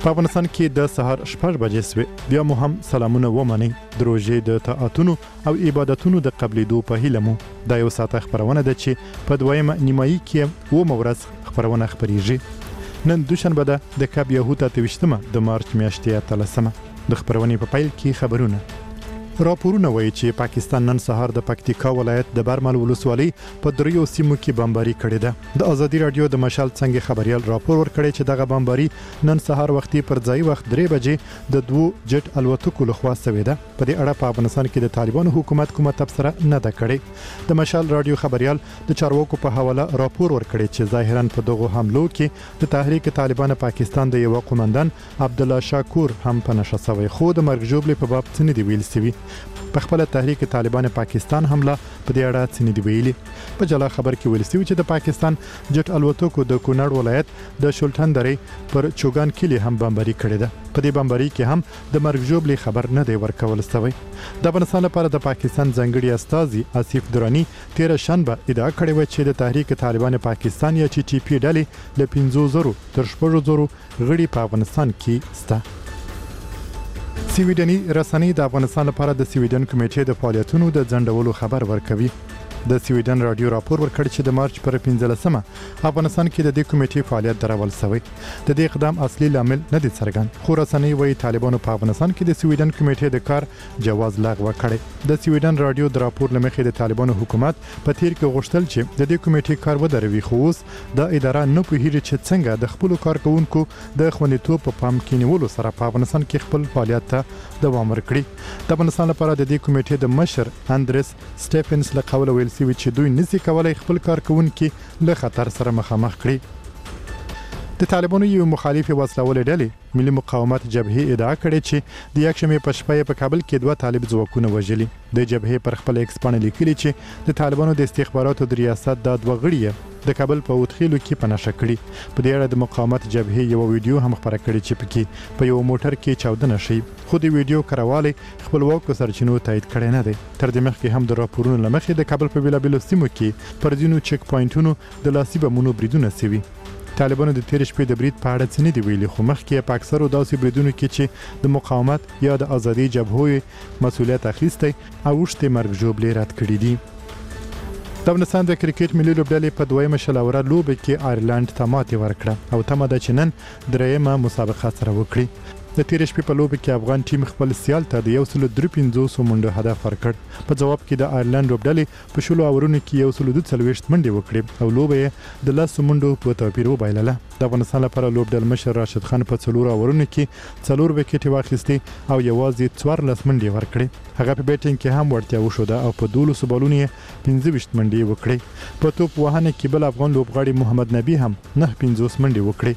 په افغانستان کې د سهار 6 بجې سوې بیا مو هم سلامونه ومنئ د روژې د طاعتونو او عبادتونو د قبلېدو په هیله مو دا یو ساعته خپرونه ده چې په دویمه نیمایي کې اوومه ورځ خپرونه خپریږي نن دوشنبه ده د کب یهود 28 د مارچ میاشتې 13 د خپرونې په پیل کې خبرونه راپورونه وایي چې پاکستان نن سهار د پکتیکا ولایت د برمل ولسوالۍ په دریو سیمو کې بمباري کړې ده د ازادي رادیو د مشال څنګه خبريال راپور ورکړی چې دغه بمباري نن سهار وختي پر ځای وخت 3 بجې د دوه جټ الوتکو لخوا شوې ده په دې اړه په افغانستان کې د طالبانو حکومت کومه تبصره نه ده کړې د مشال رادیو خبريال د چارواکو په حواله راپور ورکړی چې ظاهرا په دغه حملو کې د تحریک طالبان پاکستان د یو قومندان عبد الله شاکور هم په نشه شوی خو د مرګ جوړې په باب څه نه دی ویل شوی په خپل تحریک طالبان پاکستان حمله په دې اړه څه نه دی ویلي په جلا خبر کې ویل شوی چې د پاکستان جټ الوتکو د کونړ ولایت د شولټن درې پر چوغان کلی هم بمباري کړې ده په دې بمباري کې هم د مرګ جوړې خبر نه دی ورکول شوی د افغانستان لپاره د پاکستان ځنګړي استازي آصف درانی 13 شنبه ادعا کړې و چې د تحریک طالبان پاکستان یا ټي ټي پی ډلې له 50,000 تر 60,000 غړي په افغانستان کې سته سویډني رسنۍ د افغانستان لپاره د سویډن کمیټې د فعالیتونو د ځنډولو خبر ورکوي د سویډن رادیو راپور ورکړ چې د مارچ پر 15مه افغانستان کې د دې کمیټې فعالیت درول شوی د دې اقدام اصلي لامل نه دي څرګند خو رسنۍ وایي طالبانو په افغانستان کې د سویډن کمیټې د کار جواز لغوه کړی د سویډن رادیو د راپور لمخې د طالبانو حکومت په تیر کې غوښتل چې د دې کمیټې کار ودروي خو اوس د اداره نه پوهیږي چې څنګه د خپل کارکونکو د خوندیتوب په پام کې نیولو سره په افغانستان کې خپل فعالیت ته دوام ورکړي د افغانستان لپاره د دې کمیټې د مشر اندریس سټیفنس له قوله ویل سوي چې دوی نسي کولای خپل کارکونکو له خطر سره مخامخ کړي د طالبانو یو مخالف وسلواله ډلې ملي مقاومت جبهه ادعا کړې چې د یکشنبه په شپه په کابل کې دوه طالب ځواکونه وژلي د جبهه پر خپل ایکس باندې لیکلي چې د طالبانو د استخباراتو د ریاست د دوه غړي د کابل په وټخیلو کې پناشه کړي په دې اړه د مقاومت جبهه یو ویډیو هم خبره کړې چې پکې په یو موټر کې چاودنه شي خو د ویډیو کارواله خپلواکو سرچینو تایید کړي نه دي تر دې مخکې هم د راپورونو لمخې د کابل په بیلابیلو سیمو کې پر ځینو چک پوینټونو د لاسي بمونو بریدونه سوي طالبانو د تیر شپې د برید په اړه څه نه دی ویلي خو مخکې په اکثرو داسې بریدونو کې چې د مقاومت یا د ازادي جبهې مسؤلیت اخیسته او وشته مرګ جوړې رد کړې دي د افغانستان د کرکټ ملي لوبډلې په دویمه شلوره لوبه کې آیرلند ته ماتې ورکړه او تمه ده چې نن درېمه مسابقه سره وکړي د تیر شپې په لوبه کې افغان ټیم خپل سیال ته د 153 منډو هدف ورکړ په جواب کې د آیرلند لوبډلې په شلو اورونو کې 142 منډې وکړې او لوبه د 10 منډو په توپیر وبایلله د افغانستان لپاره لوبډل مشر راشد خان په 4 اورونو کې 4 وکټې واخیستې او یوازې 14 منډې ورکړې هغه په بیټینګ کې هم ورتیا وشوده او په 12 بالونو 15 منډې وکړې په توپ وهنه کې بل افغان لوبغاړي محمد نبی هم 9 منډې وکړې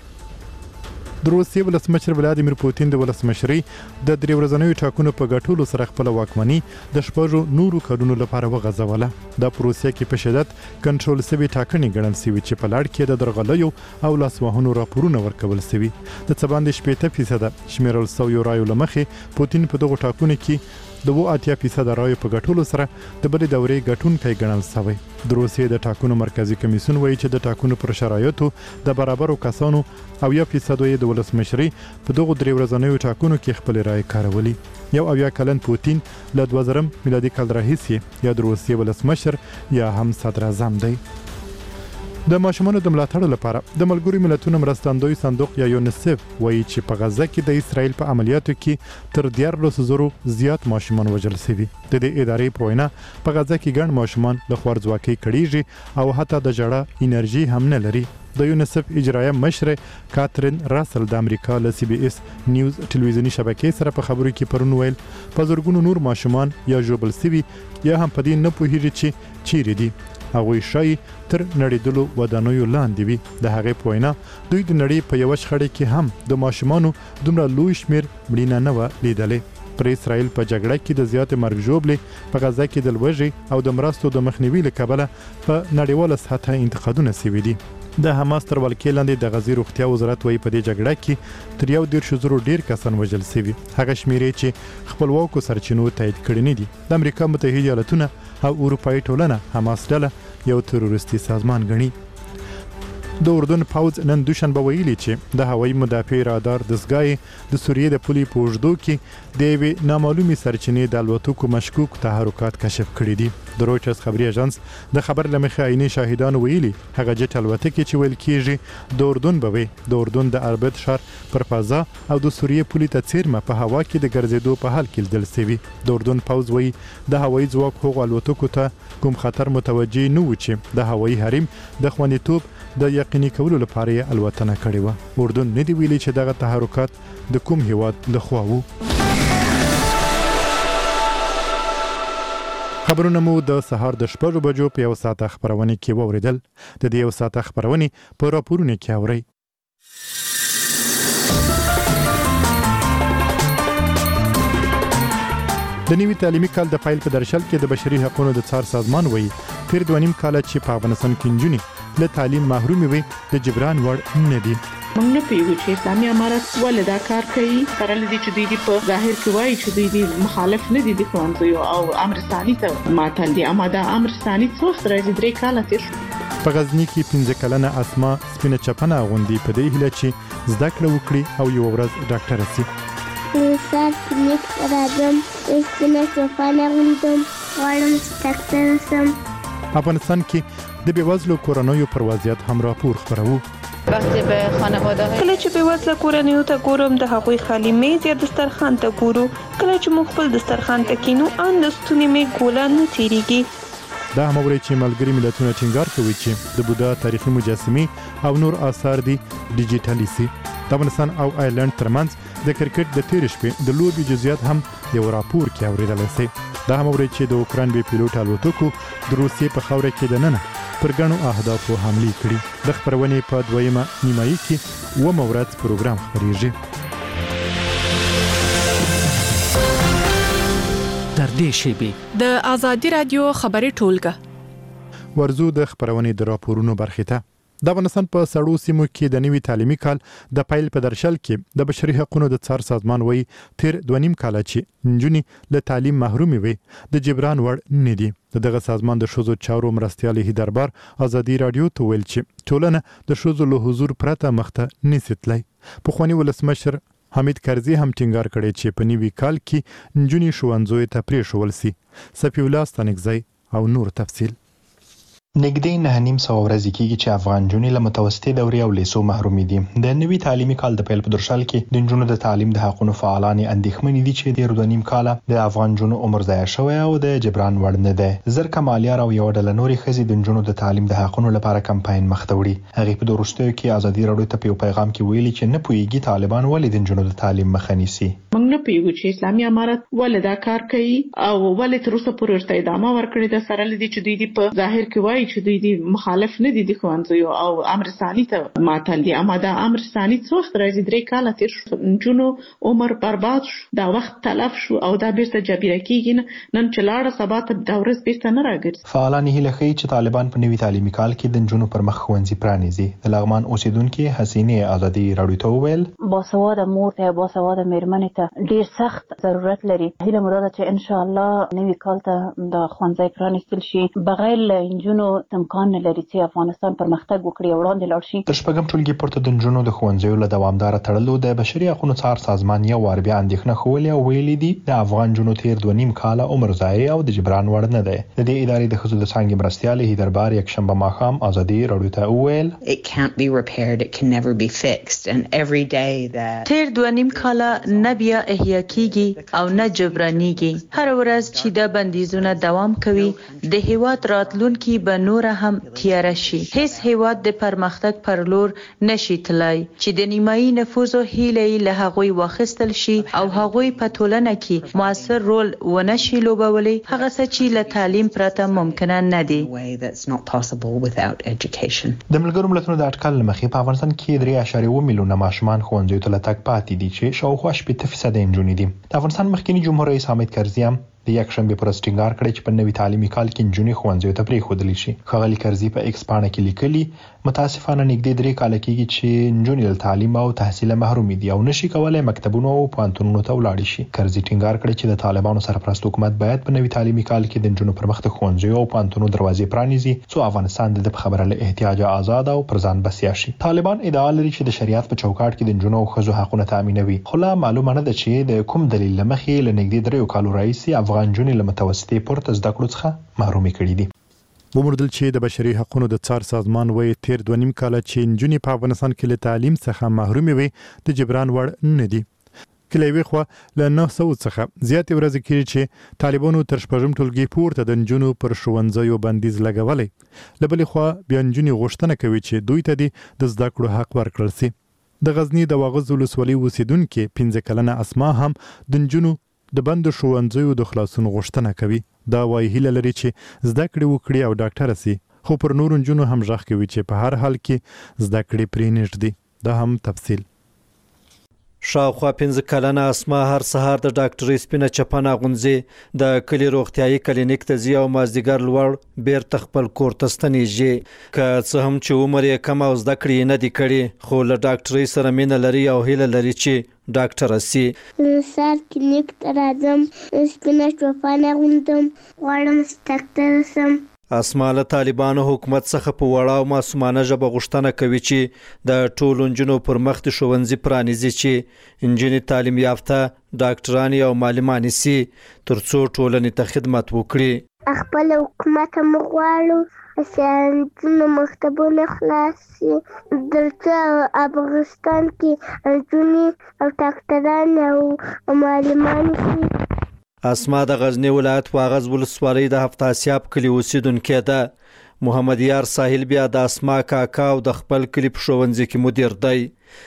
د روسیې ولسمشر ولادیمیر پوتین د ولسمشرۍ د 3 ورځنیو ټاکنو په ګټلو سره خپل واکمني د شپږو نورو کډونو لپاره وغځوله د روسیې کې په شدت کنټرول سوي ټاکنې ګڼل سوي چې په لړ کې د درغلیو او لاسوهنو راپورونه ورکول سوي د څه باندې 80% شمیرل سوي رایو لمخې پوتین په دغه ټاکنو کې د 80% رایو په ګټلو سره د بلې دورې ګټونکی ګڼل شوی د روسیې د ټاکنو مرکزی کمیسیون وایي چې د ټاکنو پر شرایطو د برابرو کسانو او 1% د ولسمشرۍ په دغه 3 ورځنیو ټاکنو کې خپل رائے کارولي یو اویا کلن پوتین له 2000 میلادي کال راهیسې یا د روسیې ولسمشر یا هم صدر اعظم دی د ماشومانو د ملاتړ لپاره د ملګرو ملتونو مرستندوی صندوق یا یونیسف وایي چې په غزه کې د اسرائیل په عملیاتو کې تر 14,000 زیات ماشومان وژل شوي د دې ادارې په وینا په غزه کې ګڼ ماشومان د خوارځواکۍ کړيږي او حتی د جړه انرژي هم نه لري د یونیسف اجرایه مشر کاترین راسل د امریکا له CBS نیوز ټلویزیونی شبکې سره په خبرو کې پرون ویل په زورګونو نور ماشومان یا ژوبل سوي یا هم په دې نه پوهیږي چې چیرې دي هغه شای تر نړیدلو ودانیو لاندې وي د هغې په وینا دوی د نړۍ په یو شخړه کې هم د ماشومانو دومره لوی شمیر مړینه نه و لیدلې پر اسرائیل په جګړه کې د زیات مرګ ژوبلې په غزه کې د لوږې او د مرستو د مخنیوي لپاره په نړیواله سطح انتقادونه سوي دي د حماس تر ولکې لاندې د غزې روغتیا وزارت وایي په دې جګړه کې تر 1.0 ډیر کسان وژل شوي هغه شمیرې چې خپلواکو سرچینو تایید کړي نه دي د امریکا متحده ایالاتونه او اروپایي ټولنه حماس ډله یو تروریستي سازمان ګڼي د اردن پوځ نن دوشنبه ویلي چې د هوایي مدافع رادار دستګاه د سوریې د پولې په اوږدو کې د یوې نامعلومې سرچینې د الوتکو مشکوک تحرکات کشف کړي دي. د رویټرز خبري اژانس د خبر له مخې عیني شاهدانو ویلي هغه جټ الوتکې چې ویل کېږي د اردن به وي د اردن د اربد ښار پر فضا او د سوریې پولې ته څیرمه په هوا کې د ګرځېدو په حال کې لیدل شوي. د اردن پوځ وایي د هوایي ځواک هغو الوتکو ته کوم خطر متوجه نه و چې د هوایي حریم د خوندیتوب د یقیني کولو لپاره یې الوتنه کړې وه. اردن نه دی ویلي چې دغه تحرکات د کوم هیواد لخوا وو. خبرونه مو د سهار د 6 بجو په 1 ساعت خبرونه کې ووریدل. د دې 1 ساعت خبرونه په راپورونه کې اورئ. د نوي تعلیمي کال د پیل په درشل کې د بشري حقوقو د څار سازمان وایي تیر 2.5 کال چې په افغانستان کې نجونې له تعلیم محرومې وي د جبران وړ نه دي. موږ نه پیږو چې اسلامي امارت ولې دا کار کوي سره لدی چې دوی په ظاهر کې وایي چې دوی مخالف نه دي د ښوونځیو او امر ثاني ته ماتل دي. اما دا امر ثاني څو وخت راځي 3 کاله تیر شو. په غزنی کې 15 کلنه اسما سپینه چپنه غوندي په دې هیله چې زده کړه وکړي او یو ورځ ډاکټر شي. سر نیک راځم سپینه چپنه غوندم غواړم ډاکټر شم. افغانستان کې د بیوزلو کورنیو پر وضعیت هم راپور خبرو. وقتی به خانواده کله چې بیوزله کورنیو ته ګورم د هغوی خالی میز یا دسترخوان ته ګورو کله چې موږ خپل دسترخوان ته کینو ان د ستوني می ګولا نه تیریږي. دا هم ورې چې ملګری ملتونه ټینګار کوي چې د بودا تاریخي مجسمې او نور آثار دي ډیجیټالي سي. د افغانستان او آیرلند ترمنځ د کرکټ د تیر شپې د لوبي جزئیات هم یو راپور کې اوریدل شي. دا هم ورې چې د اوکران بي پیلوټ الوتکو د روسیې په خاوره کې د ننه پر ګڼو اهدافو حمله کړې. د خبرونې په دویمه نیمایي کې و مورد پروګرام خبريږي. در دې شیبې د آزادي رادیو خبري ټولګه ورزو د خبرونې د راپورونو برخه ته. د افغانستان په سړو سیمو کې د نوي تعلیمي کال د پیل په درشل کې د بشري حقوقو د څار سازمان وایي تیر 2.5 کال چې نجونې له تعلیم محرومې وي د جبران وړ نه دي. دغه سازمان د شوزو چارو مرستيال هیدربار آزادي رادیو ته ویل چې ټولنه د شوزو له حضور پرته مخته نسیتلی. په خواني ولسمشر حمید کرزي هم ټینګار کړی چې په نوي کال کې نجونې ښوونځیو ته پریښول سي. صفی الله ستانکزی او نور تفصیل. نږدې 9.5 ورځې کېږي چې افغان جنونې له متوسطې دورې او لیسو محرومې دي. د نوي تعلیمي کال د پیل په درشل کې د نجونو د تعلیم د حقوقو فعالان اندېښمن دي چې د 2.5 کال د افغان جنونو عمر ضایع شوی او د جبران وړ نه دی. زرکه مالیار او یو ډله نورې ښځې د نجونو د تعلیم د حقوقو لپاره کمپاین مخ ته وړي. هغه په وروستیو کې آزادي رادیو ته په پیغام کې ویلي چې نه پوهیږي طالبان ولې د نجونو د تعلیم مخه نیسي. موږ نه پیږو چې اسلامي امارت ولې دا کار کوي او ولې تر اوسه پورې ورته ادامه ورکړې ده سره لدی چې دوی په ظاهر کې وایي چې دوی مخالف نه دي د ښوونځیو او امر ثاني ته ماتل دي. اما دا امر ثاني څو وخت راځي 3 کاله تیر شو. نجونو عمر برباد شو. دا وخت تلف شو او دا بیرته جبیره کیږي. نن چې لاړه سبا ته دا ورځ بیرته نه راګرځي. فعالان هیله کوي چې طالبان په نوي تعلیمي کال کې د نجونو پر مخ ښوونځي پرانیزي. د لغمان اوسیدونکو حسینه آزادي رادیو ته وویل باسواده مور ته باسواده مېرمنې ته ډیر سخت ضرورت لري. هیله مو ده چې ان شاء الله نوي کال ته د ښوونځي پرانیستل شي. بغیر له نجونو امکان نه لري چې افغانستان پرمختګ وکړي او وړاندې لاړ شي. تر شپږم ټولګي پورته د نجونو د ښوونځیو له دوامدار تړلو د بشري حقوقو څار سازمان یو وار بیا اندېښنه خوله او ویلي دي د افغان جنونو تیر 2.5 کال عمر ضایع او د جبران وړ نه دی. د دې ادارې د ښځو د څانګې مرستيال هیدربار یک شنبه ماښام آزادي رادیو ته وویل it can't be repaired, it can never be fixed, and every day that تیر 2.5 کال نه بیا احیا کیږي او نه جبرانيږي. هر ورځ چې د بندیزونه دوام کوي د هیواد راتلونکي به نور هم تیاره شي. هیڅ هیواد د پرمختګ پر لور نشي تلای چې د نیمایي نفوذ هیلې له هغوی واخیستل شي او هغوی په ټولنه کې موثر رول ونشي لوبولی. هغه څه چې له تعلیم پرته ممکن نه دي. د ملګرو ملتونو د اټکل مخې په افغانستان کې 3.1 میلیونه ماشومان ښوونځیو ته لټک پاتې دي چې شاوخوا 80% نجونې دي. د افغانستان مخکنی جمهور رئیس حامد کرزي هم د یکشنبه پر ټینګار کړی چې په نوي تعلیمي کال کې نجونې ښوونځیو ته پرېښودل شي. ښاغلي کرزي په ایکس پاڼه کې لیکلي متاسفانه نږدې 3 کال کېږي چې نجونې له تعلیم او تحصیل محروم دي او نشي کولای مکتبونو او پوهنتونونو ته ولاړ شي. کرزي ټینګار کړی چې د طالبانو سرپرست حکومت باید په نوي تعلیمي کال کې د نجونو پر مخ د ښوونځیو او پوهنتونونو دروازې پرانیزي څو افغانستان د خبره له احتیاج آزاد او پر ځان بسیا شي. طالبان ادعا لري چې د شریعت په چوکاټ کې د نجونو او ښځو حقونه تامینوي، خو لا معلومه نه ده چې د کوم دلیل لمخې له نږدې 3 کالو راهیسې افغان نجونې له متوسطې پورته زده کړو څخه محرومې کړي دي. وموندل چې د بشري حقوقو د څار سازمان وایي تیر 2.5 کال چې نجونې په افغانستان کې له تعلیم څخه محرومې وي د جبران وړ نه دي. کله وی خو له 900 څخه زیات ورځې کېږي چې طالبانو تر شپږم ټولګي پورته د نجونو پر ښوونځیو بندیز لګولې. لبلې خو بیا نجونې غوښتنه کوي چې دوی ته د زده کړو حق ورکړل شي. د غزنی د واغظ ولسوالۍ اوسیدونکو 15 کلنه اسما هم د نجونو د بند ښوونځیو د خلاصون غوښتنه کوي. دا وايي هیله لري چې زده کړې وکړي او ډاکټر شي، خو پر نور نجونو هم ځخ کوي چې په هر حال کې زده کړې پرې نږدې. دا هم تفصیل. شاوخوا 15 کلنه اسما هر سهار د ډاکټرۍ سپینه چپنه اغوندي د کلی روغتیايي کلینیک ته ځي او مازدیګر لوړ بیرته خپل کور ته ستنیږي. که څه هم چې عمر یې کم او زده کړې نه دي کړي، خو له ډاکټرۍ سره مینه لري او هیله لري چې ډاکټر شي. سهار کلینیک ته راځم، سپینه چپنه اغوندم، غواړم ډاکټر شم. اسما له طالبانو حکومت څخه په وړه او معصومانه ژبه غوښتنه کوي چې د ټولو نجونو پر مخ د ښوونځي پرانیزي چې نجونې تعلیم یافته ډاکټرانې او معلمانې شي ترڅو ټولنې ته خدمت وکړي. خپل حکومت هم غواړو چې نجونو مکتبونه خلاص شي ترڅو افغانستان کې نجونې او ډاکټران او معلمان شي. اسما د غزنی ولایت واغظ ولسوالۍ د هفت اسیاب کلی اوسیدونکې ده. محمد یار ساحل بیا د اسما کاکا او د خپل کلی په ښوونځي کې مدیر دی.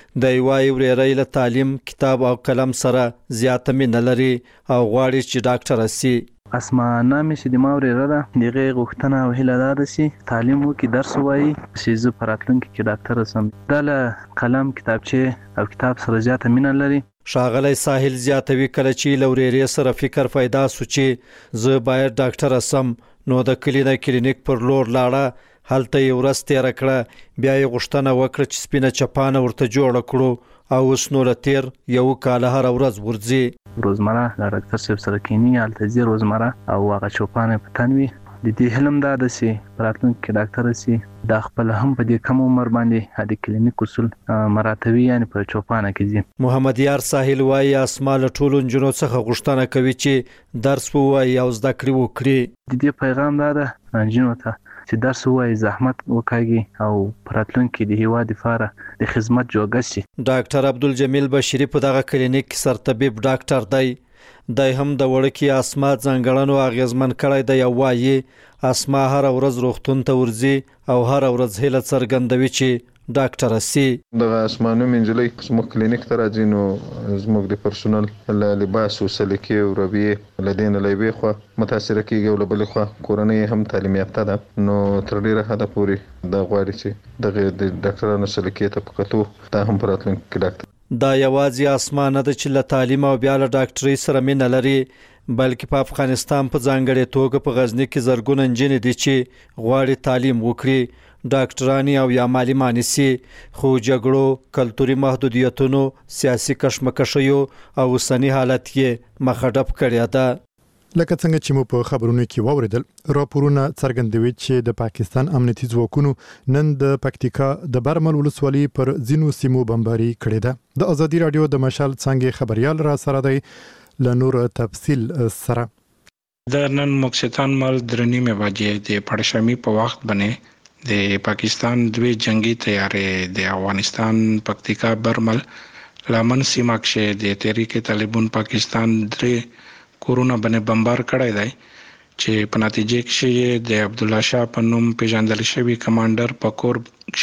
د یوای ورېرۍ له تعلیم، کتاب او قلم سره زیاته مینه لري او غواړي چې ډاکټر شي. اسما نامې چې د ما ورېره ده دغه غوښتنه او هیله ده چې تعلیم وکړي، درس ووایي چې زه په راتلونکي کې ډاکټر شم. دا له قلم، کتابچې او کتاب سره زیاته مینه لري. ښاغلی ساحل زیاتوي کله چې له ورېرې سره فکر پیدا سو چې زه باید ډاکټر شم نو د کلي د کلینیک پر لور لاړه. هلته یې ورځ تېره کړه، بیا یې غوښتنه وکړه چې سپینه چپانه ورته جوړه کړو او اوس نو له تېر 1 کال هره ورځ ورځي. روزمره د ډاکټر صاحب سره کینی هلته ځي روزمره او هغه چوپانه په تن وي. د دې حلم دا ده چې په راتلونکي کې ډاکټر شي. دا خپل هم په دې کم عمر باندې د کلینیک اصول مراتبي یعنی په چوپانه کې ځي. محمد یار ساحل وايي اسما له ټولو نجونو څخه غوښتنه کوي چې درس ووایي او زده کړې وکړي. د دې پیغام دا ده نجونو ته چې درس ووایي، زحمت وکړي او په راتلونکي د هیواد لپاره د خدمت جوګه شي. ډاکټر عبدالجمیل بشیری په دغه کلینیک کې سرطبیب ډاکټر دی. دای هم د وړکې اسما ځانګړنو اغیزمن کړی دی او وایي اسما هر ورځ روغتون ته ورځي او هر ورځ هیله څرګندوي چې ډاکټر شي. دغه اسمانو منځلې زموږ کلینیک ته راځي نو زموږ د پرسونل له لباس او سلیقې او رویې لدین له یوې خوا متاثره کیږي او له بلې خوا کورنۍ هم تعلیم یافته ده نو تر ډیره حده پورې د غواړي چې دغه د ډاکټرانو سلیقې ته په کتو دا هم په راتلونکي کې ډاکټر. دا یوازې اسما نه ده چې له تعلیم او بیا له ډاکټرۍ سره مینه لري، بلکې په افغانستان په ځانګړې توګه په غزنی کې زرګونه نجونې دي چې غواړي تعلیم وکړي، ډاکټرانی او یا معلمان شي، خو جګړو، کلتوري محدودیتونو، سیاسي کشمکشونو او اوسنی حالت یې مخه ډب کړې ده. لکه څنګه چې مو په خبرونو کې واوریدل، راپورونه څرګندوي چې د پاکستان امنیتي ځواکونو نن د پکتیکا د برمل ولسوالۍ پر ځینو سیمو بمباري کړې ده. د ازادي رادیو د مشال څنګه خبريال را سره دی لنور تفصیل سره. د نن مکستان مال درنیمه بجې د پړشمي په وخت باندې د پاکستان دوی جنگي تیارې د افغانستان پکتیکا برمل لمن سیمه کې د تحریک طالبان پاکستان درې کورونه باندې بمبار کړی دی چې په نتیجه کې د عبد الله شاه په نوم پیژندل شوی کمانډر په کور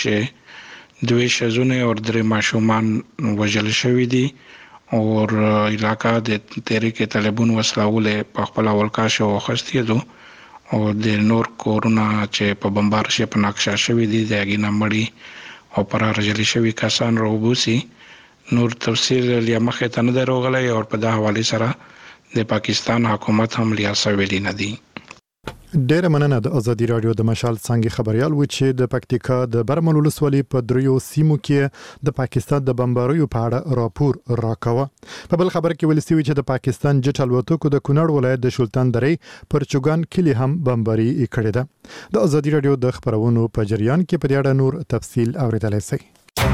کې دوی شزونه او درې ماشومان وژل شوی دي او علاقہ د تحریک طالبان وسلواله په خپل ولکا شو خستې دو او د نور کورونه چې په بمبار شي په نقشه شوی دي د اګینا مړی او پر راجل شوی کسان روبوسی. نور تفصیل لیا مخه ته نه دروغلی او په د حواله سره د پاکستان حکومت هم لیاسه ویلي نه دي. ډېر مننه د ازادي رادیو د مشال څنګه خبريال و چې د پکتیکا د برمل ولسوالۍ په دریو سیمو کې د پاکستان د بمباریو په اړه راپور راکاوه. په بل خبر کې ویل شوی چې د پاکستان جټ الوتکو د کونړ ولایت د شلتان درې پر چوغان کلی هم بمباری کړې ده. د ازادي رادیو د خبرونو په جریان کې په دې اړه نور تفصیل اوریدلای شئ.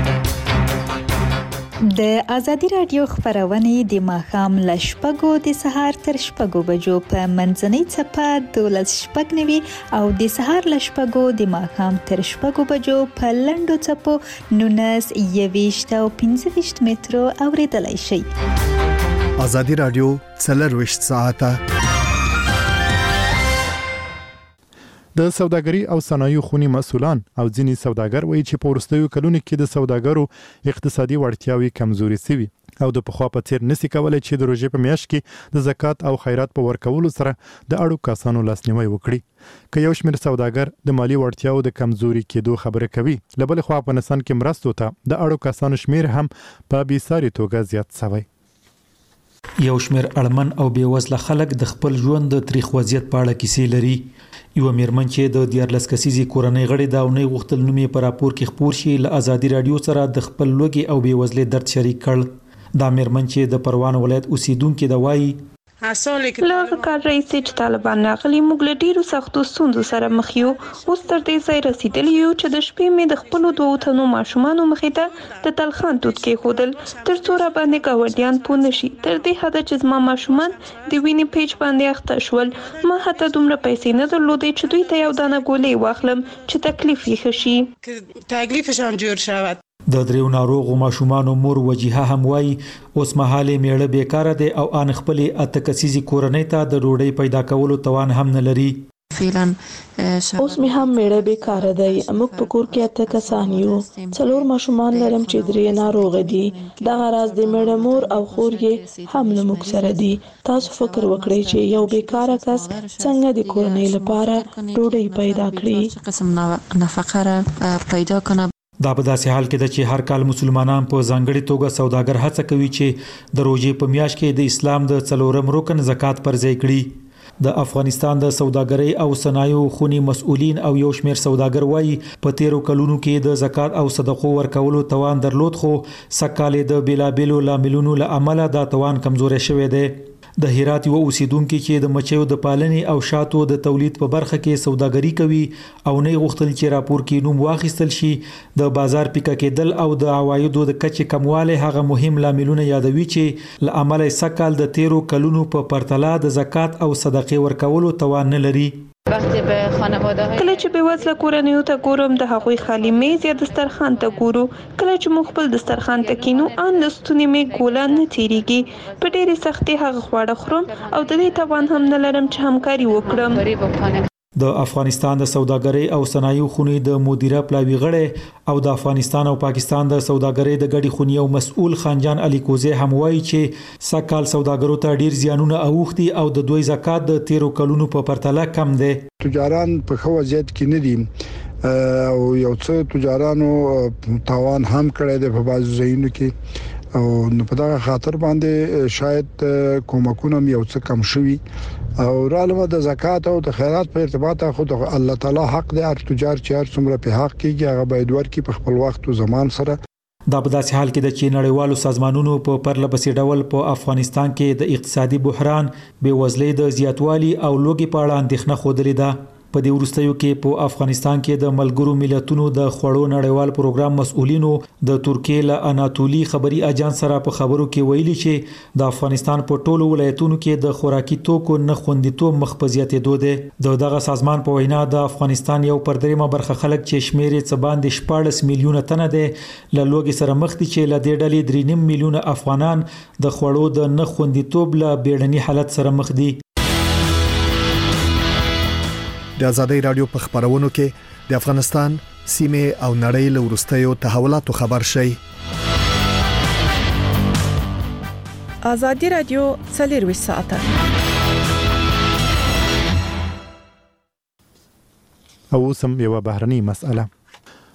د ازادي رادیو خبرونه د ماښام له شپږو د سهار تر شپږو بجو په منځنۍ چپه 12:09 او د سهار له شپږو د ماښام تر شپږو بجو په لنډو چپو 19 او 15 مترو اوریدلای شئ. ازادي رادیو 24 ساعته د سوداګري او صنایعو خونی مسولان او ځینی سوداګر وایي چې په ورستیو کلونو کې د سوداګرو اقتصادي وړتیاوي کمزوري سوي او د پخوا په څیر نسی کولای چې د روزې په میاشت کې د زکات او خیرات په ورکولو سره د اړو کسانو لاسنیوي وکړي. که یو شمېر سوداګر د مالی وړتیاو د کمزوري کېدو خبره کوي، لبل خو په افغانستان کې مرستو ته د اړو کسانو شمیر هم په بیساري توګه زیات شوی. یو شمیر اړمن او بیوزله خلک د خپل ژوند د تاریخ وضعیت په اړه کیسې لري. یو میرمن چې د 14 کسیزي کورنۍ غړي دا ونی غوښتل نومي پر راپور کې خبر شي له ازادي رادیو سره د خپل لوګي او بیوزله درد شریک کړ. دا میرمن چې د پروان ولایت اوسیدونکو د وایي لږ کار رئیس چې طالبان راغلي موږ له ډیرو سختو ستونزو سره مخ یو. اوس تر دې ځای رسیدلی یو چې د شپې مې د خپلو 2 تنو ماشومانو مخې ته د تلخان توت کې خودل تر څو را باندې ګاونډیان پوه نشي. تر دې حده چې زما ماشومان د وینې پیج باندې اخته شول. ما حتی دومره پیسې نه درلودې چې دوی ته یو دانه ګولۍ واخلم چې تکلیف یې ښه شي. تکلیفشان جوړ شود. د دریو ناروغو ماشومانو مور وجیها هم وایي اوس مهاله میړه بیکاره دی او ان خپل اته کسیزي کورنۍ ته د ډوډۍ پیدا کولو توان هم نه لري. اوس مې هم میړه بیکاره دی. موږ په کور کې اته کسان یو. 4 ماشومان لرم چې 3 ناروغ دي. دغه راز د میړه مور او خور یې هم له موږ سره دي. تاسو فکر وکړئ چې یو بیکاره کس څنګه د کورنۍ لپاره ډوډۍ پیدا کړي. قسم نفقه پیدا کنه. دا په داسې حال کې ده چې هر کال مسلمانان په ځانګړي توګه سوداګر هڅه کوي چې د روزې په میاشت کې د اسلام د 4م رکن زکات پر ځای کړي. د افغانستان د سوداګرۍ او صنایعو خونی مسؤلین او یو شمېر سوداګر وایي په 13 کلونو کې د زکات او صدقو ورکولو توان درلود خو سکهاله د بیلابیلو لاملونو له امله دا توان کمزوري شوی دی. د هرات یو اوسیدونکو چې د مچیو د پالنې او شاتو د تولید په برخه کې سوداګري کوي او نه غوښتل چې راپور کې نوم واخیستل شي. د بازار پیکا کېدل او د عوایدو د کچې کمواله هغه مهم لاملونه یادوي چې له امله سکهال د 13 کلونو په پرتله د زکات او صدقې ورکولو توان نه لري. کله چې به وځل کورنیو ته ګورم د هغوی خالی میز یا دسترخوان ته ګورو. کله چې مخ خپل دسترخوان ته کینو ان لستونی می ګولان نه تیریږي. په ډېری سختي هغه خواړه خورم او د دې توان هم نه لرم چې همکاري وکړم. د افغانستان د سوداګرۍ او صنایعو خونی د مدیره پلاوی غړی او د افغانستان او پاکستان د سوداګرۍ د غړي خونی او مسؤل خانجان علي کوزه هم وایي چې سکهال سوداګرو ته ډیر زیانونه اوختي او د دوی زکات د 13 کلونو په پرتله کم دی. تجاران په خو وضعیت کې نه دي او یو څه تجارانو تاوان هم کړی دی په بعضو ځایونو کې او په دغه خاطر باندې شاید کومکونه یو څه کم شوي او رالمه د زکات او د خیرات په ارتباط خو د الله تعالی حق دی. هر تجار چې هر څومره په حق کېږي هغه باید ورکړي په خپل وخت او زمان سره. دا په داسې حال کې د چین نړیوالو سازمانونو په پرلپسې ډول په افغانستان کې د اقتصادي بحران، بیوزلۍ د زیاتوالي او لوږې په اړه اندېښنه خوده ده. په دې وروستیو کې په افغانستان کې د ملګرو ملتونو د خوړو نړیوال پروګرام مسؤلینو د ترکیې له اناتولي خبري اجانس سره په خبرو کې ویلي چې د افغانستان په ټولو ولایتونو کې د خوراکي توکو نه خوندیتوب مخ په زیاتېدو دی. دغه سازمان په وینا د افغانستان یو پر دریمه برخه خلک چې شمیر یې څه باندې 14 میلیونه تنه دی له لوږې سره مخ دي چې له دې ډلې 3.5 میلیونه افغانان د خوړو د نه خوندیتوب له بیړني حالت سره مخ دي. د ازادي رادیو په خبرونو کې د افغانستان سیمه او نړۍ له ورستیو تحولاتو خبر شي. ازادي رادیو 24 ساعته او سم یو بهرني مسأله.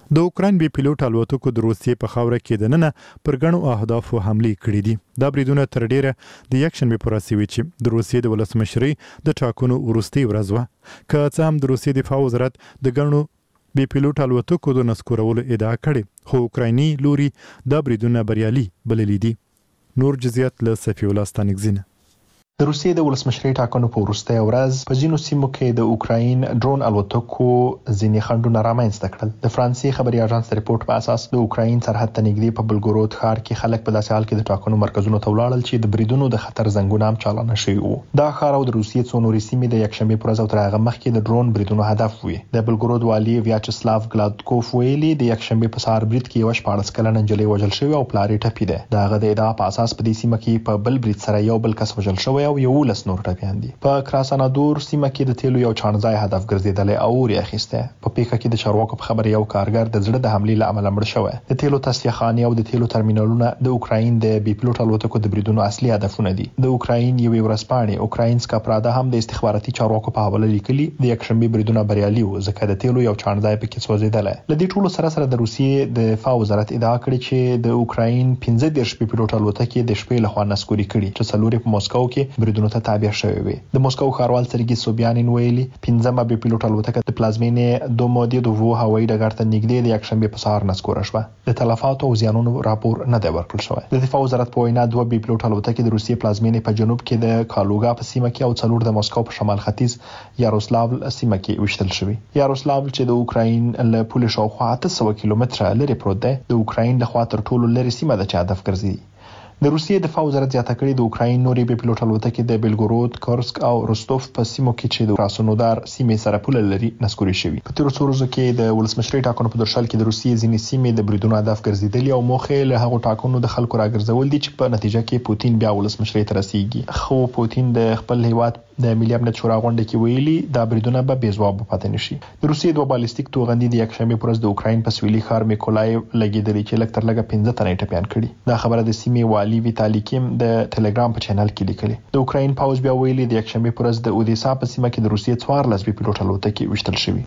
د اوکراین بي پیلوټ الوتکو د روسیې په خاوره کې دننه پر غنو اهدافو حمله کړې دي. دا بریدونه تر ډیره د یکشنبه پر اساس چې د روسیې د ولسمشرۍ د ټاکنو وروستي ورځ وه. که څه هم د روسیې دفاع وزارت د غنو بي پیلوټ الوتکو د نسکورولو ادعا کړې، خو اوکرایني لوري دا بریدونه بریالي بللي دي. نور جزئیات له صفی الله ستانکزینه. د روسیې د ولسمشرۍ ټاکنو په وروستۍ ورځ په ځینو سیمو کې د اوکراین ډرون الوتکو ځینې خنډونه رامنځته کړل. د فرانسې خبري اژانس ریپورت په اساس د اوکراین سرحد ته نږدې په بلګورود ښار کې خلک په داسې حال کې د ټاکنو مرکزونو ته ولاړل چې د بریدونو د خطر زنګونه هم چالانه شوي وو. دا ښار او د روسیې څو نورې سیمې د یکشنبه پر ورځ او تر هغه مخکې د ډرون بریدونو هدف وي. د بلګورود والي ویاچسلاو ګلادکوف ویلي د یکشنبه په سهار برید کې یو 14 کلنه نجلۍ وژل شوې او پلار یې ټپي ده. دغه د ادعا په اساس په دې سیمه کې په بل برید سره یو بل کس وژل شوی او 11 نور ټپیان دي. په کراسانادور سیمه کې د تیلو یو چانځای هدف ګرځیدلی او اور یې اخیسته. په پیښه کې د چارواکو په خبر یو کارګر د زړه د حملې له امله مړ شوی. د تیلو تصفیه خانې او د تیلو ترمینالونه د اوکراین د بي پیلوټ الوتکو د بریدونو اصلي هدفونه دي. د اوکراین یوې ورځپاڼې اوکراینسکا پرادا هم د استخباراتي چارواکو په حواله لیکلي د یکشنبه بریدونه بریالي وو ځکه د تیلو یو چانځای پکې سوځیدلی. له دې ټولو سره د روسیې د دفاع وزارت ادعا کړې چې د اوکراین 15 بي پیلوټ الوتکې د شپې لخوا نسکوري کړي چې څلورې په موسکو کې بریدونو ته تابع شوې وي. د موسکو ښاروال سرګي سوبیانین ویلي 15 بي پیلوټ الوتکه د پلازمینې دومودیدوو هوایي ډګر ته نږدې د یکشنبه په سهار نسکوره شوه. د تلفاتو او زیانونو راپور نه دی ورکړل شوی. د دفاع وزارت په وینا 2 بي پیلوټ الوتکې د روسیې پلازمینې په جنوب کې د کالوګا په سیمه کې او 4 د موسکو په شمال ختیځ یاروسلاو سیمه کې وشتل شوی. یاروسلاو چې د اوکراین له پولې شاوخوا 800 کیلومتره لري پروت دی، د اوکراین له خوا تر ټولو لري سیمه ده چې هدف ګرځي. د روسیې دفاع وزارت زیاته کړې د اوکراین نورې بي پیلوټ الوتکې د بلګورود، کورسک او روستوف په سیمو کې چې د کراسنودار سیمې سره پوله لري نسکوري شوي. په تیرو څو ورځو کې د ولسمشرۍ ټاکنو په درشل کې د روسیې ځینې سیمې د بریدونو هدف ګرځېدلې او موخه له هغو ټاکنو د خلکو راګرځول دي چې په نتیجه کې پوتین بیا ولسمشرۍ ته رسیږي. خو پوتین د خپل هیواد د ملي امنیت شورا غونډه کې ویلي دا بریدونه به بې ځواب پاتې نشي. د روسیې 2 بالستیک توغندي د یکشنبه پر ورځ د اوکراین په سویلي ښار میکولایو لګیدلې چې لږ تر لږه 15 تنه ټپیان کړي. دا خبره د سیمې والی ویتالي کیم د ټلګرام په چینل کې لیکلي. د اوکراین پاوز بیا ویلي د یکشنبه پر ورځ د اودیسا په سیمه کې د روسیې 14 بي پیلوټ الوتکې وشتل شوي.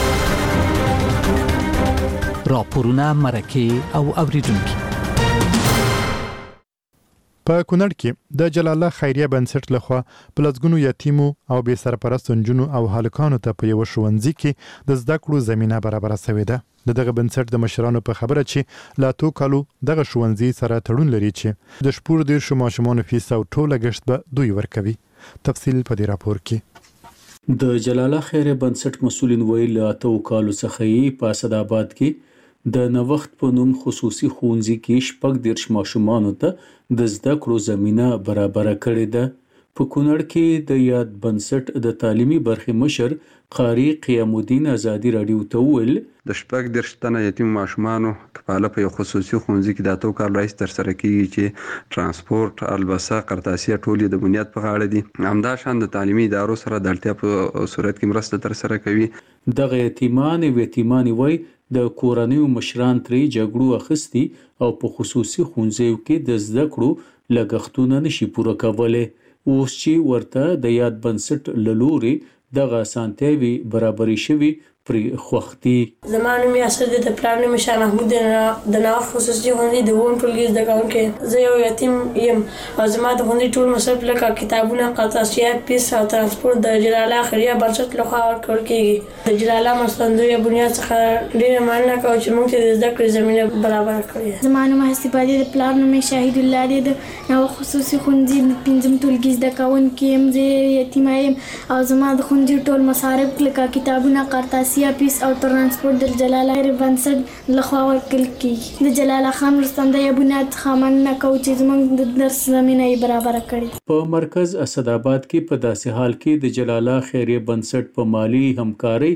راپورونه مرکه او اوریدونکو په کونړ کې د جلال الله خیریه بنسټ لخوا پلازګونو یتیمو او بې سرپرست نجونو او هلکانو ته په یو ښوونځي کې د زده کړو زمينه برابر شوې ده. دغه بنسټ د مشرانو په خبره چې لا تو کالو دغه ښوونځي سره تړون لري چې د شپور د ماشومانو فیس او ټوله غشت به دوی ورکوي. تفصیل په دې راپور کې. د جلال الله خیریه بنسټ مسولین ویل لا تو کالو څخه په اسداباد کې د نوښت په نوم خصوصي ښوونځي کې 14 ماشومانو ته د زده کړو زمينه برابر کړې ده. په کونړ کې د یاد بنسټ د تعلیمي برخې مشر قاری قیام الدین ازادي رادیو ته ویل د 14 تنه یتیم ماشومانو کفاله په یو خصوصي ښوونځي کې د اتو کال رئیس تر سره کیږي چې ترانسپورت، البسه، قرطاسیه ټول د بنیاد په غاړه دي. همدا شان د تعلیمي ادارو سره د اړتیا په صورت کې مرسته تر سره کوي. دغه یتیمان وای د کورنیو مشران ترې جګړو اخستي او په خصوصي ښوونځیو کې د زده کړو لګښتونه نشي پوره کولای. اوس چې ورته د یاد بنسټ لوري دغه اسانتیاوي برابرې شوي پرې خوښتي. زمانو می اصل د پلان مشان محمود د نوښت خصوصي ښوونځي د وون ټولګي زده کوونکی زه یو یتیم یم او زما د ښوونځي ټول مصرف لکه کتابونه، قرطاسیه، پیس او ترانسپورت د جلال الله خیریه بنسټ لخوا ورکول کیږي. د جلال الله مرستندویه بنیاد څخه ډیره مننه کوم چې موږ ته د زده کړې زمینه برابر کړې. زمانو محسبادي د پلان می شاهد الله دی د نوښت خصوصي ښوونځي د 5 ټولګي زده کوونکی یم. زه یتیم یم او زما د ښوونځي ټول مصارف لکه کتابونه، قرطاسیه، پیس او ترانسپورت د جلال الله بنسټ لخوا ورکول کیږي. د جلال الله خان مرستندویه بنیاد څخه مننه کوم چې زموږ د درس زمینه برابر کړې. په مرکز اسداباد کې په داسې حال کې د جلال الله خیریه بنسټ په مالی همکاري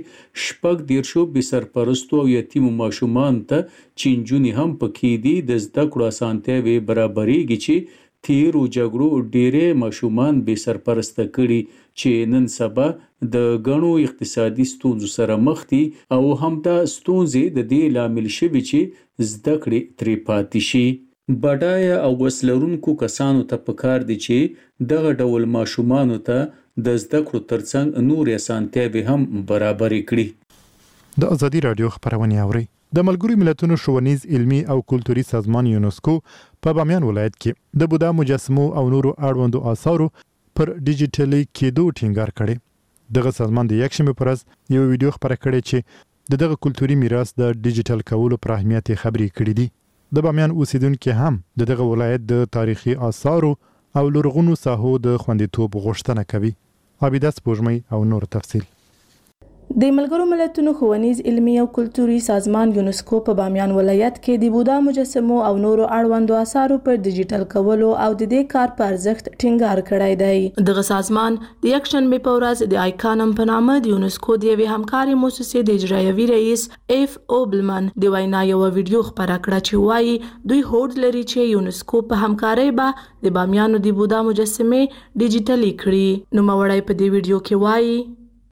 14 بي سرپرستو او یتیمو ماشومان ته چینجونی هم پکې دي د زده کړو اسانتیاوي برابرېږي چې تیرو جګړو ډېرې ماشومان بې سرپرسته کړي چې نن سبا د غنو اقتصادي ستونزو سره مخ دي او همدا ستونزې د دې لامل شوي چې زده کړې ترې پاتې شي. بډایه او وسلرونکو کسانو ته پکار دي چې دغه ډول ماشومانو ته د زده کړو ترڅنګ نور اسانتیاوي هم برابرې کړي. د ازادي رادیو خبرونه اوري د ملګرو ملتونو ښوونیز علمي او کلتوري سازمان یونسکو په بامیان ولایت کې د بودا مجسمو او نورو اړوندو آثارو پر ډیجیټلي کېدو ټینګار کړي. دغه سازمان د یکشنبه پر ورځ یو ویډیو خپاره کړی چې دغه کلتوري میراث د ډیجیټل کولو پر اهمیت خبرې کړې دي. د بامیان اوسیدونکو هم دغه ولایت د تاریخي آثارو او لرغونو ساحو د خوندیتوب غوښتنه کوي. عابده سپوږمۍ او نور تفصیل. د ملګرو ملتونو ښوونیز علمي او کلتوري سازمان یونسکو په بامیان ولایت کې د بودا مجسمو او نورو اړوندو آثارو پر ډیجیټل کولو او د دې کار په ارزښت ټینګار کړی دی. دغه سازمان د یکشنبه په ورځ د آیکانم په نامه د یونسکو د یوې همکاري مؤسسې د اجرایوي رئیس اف اوبلمن د وینا یو ویډیو خپاره کړه چې وایي دوی هوډ لري چې یونسکو په همکارۍ به د بامیانو د بودا مجسمې ډیجیټلي کړي. نوموړی په دې ویډیو کې وایي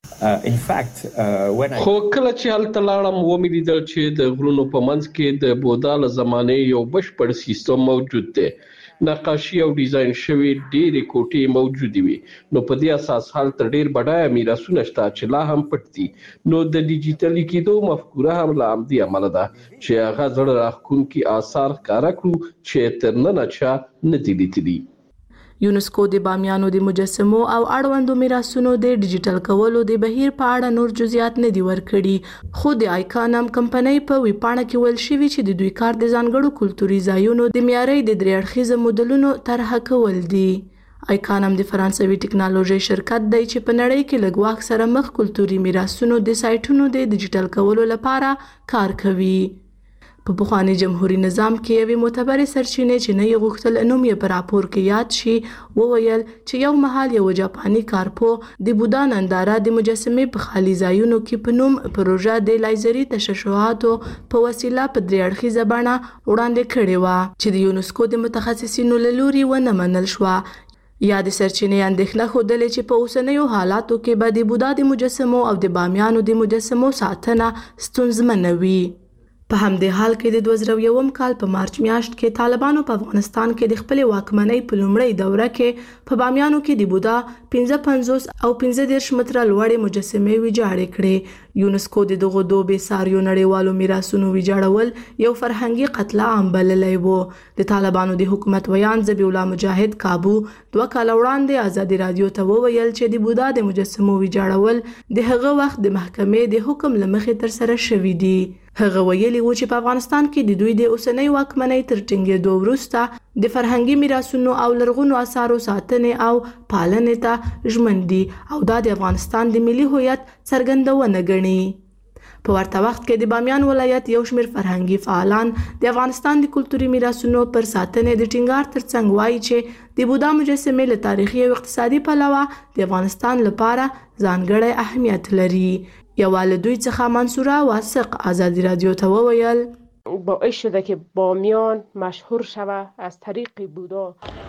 خو کله چې هلته لاړم ومې لیدل چې د غرونو په منځ کې د بودا له زمانې یو بشپړ سیستم موجود دی. نقاشي او ډیزاین شوی ډېرې کوټې موجودې وي. نو په دې اساس هلته ډېر بډایه میراثونه شته چې لا هم پټ دي. نو د ډیجیټلي کېدو مفکوره هم له همدې امله ده چې هغه زړه راښکونکي آثار ښکاره کړو چې تر ننه چا نه دي لیدلي. یونسکو د بامیانو د مجسمو او اړوندو میراثونو د ډیجیټل کولو د بهیر په اړه نور جزئیات نه دي ورکړي. خو د آیکانم کمپنۍ په ویبپاڼه کې ویل شوي چې د دوی کار د ځانګړو کلتوري ځایونو د معیاري د درې اړخیزه مدلونو طرح کول دي. آیکانم د فرانسوي ټکنالوژي شرکت دی چې په نړۍ کې له ګواښ سره مخ کلتوري میراثونو د سایټونو د ډیجیټل کولو لپاره کار کوي. په پخواني جمهوریت نظام کې یوې معتبرې سرچینې چې نه یې غوښتل نوم یې په راپور کې یاد شي وویل چې یو مهال یو جاپاني کارپوه د بودا ننداره د مجسمې په خالي ځایونو کې په نوم پروژه د لایزري تشعشعاتو په وسیله په درې اړخیزه بڼه وړاندې کړې وه چې د یونسکو د متخصصینو له لوري ونه منل شوه. یا د سرچینې اندېښنه ښودلې چې په اوسنیو حالاتو کې به د بودا د مجسمو او د بامیانو د مجسمو ساتنه ستونزمنه وي. په همدې حال کې د 2001 کال په مارچ میاشت کې طالبانو په افغانستان کې د خپل واکمنۍ په لومړۍ دوره کې په بامیانو کې د بودا 55 او 15 متره لوړې مجسمې ویجاړې کړې. یونسکو د دغه دوه بېساریو نړیوالو میراثونو ویجاړول یو فرهنګي قتل عام بللی و. د طالبانو د حکومت ویان ذبیح الله مجاهد کابو 2 کال وړاندې ازادي رادیو ته وویل چې د بودا د مجسمو ویجاړول د هغه وخت د محکمې د حکم له مخې ترسره شوي دي. هغه ویلي و چې په افغانستان کې د دوی د اوسنۍ واکمنۍ تر ټینګېدو وروسته د فرهنګي میراثونو او لرغونو آثارو ساتنې او پالنې ته ژمن دي او دا د افغانستان د ملي هویت څرګندونه ګڼي. په ورته وخت کې د بامیان ولایت یو شمېر فرهنګي فعالان د افغانستان د کلتوري میراثونو پر ساتنې د ټینګار ترڅنګ وایي چې د بودا مجسمې له تاریخي او اقتصادي پلوه د افغانستان لپاره ځانګړی اهمیت لري. یوه له دوی څخه منصوره واثق ازادي رادیو ته وویل باعث شده که بامیان مشهور شوه از طریق بودا.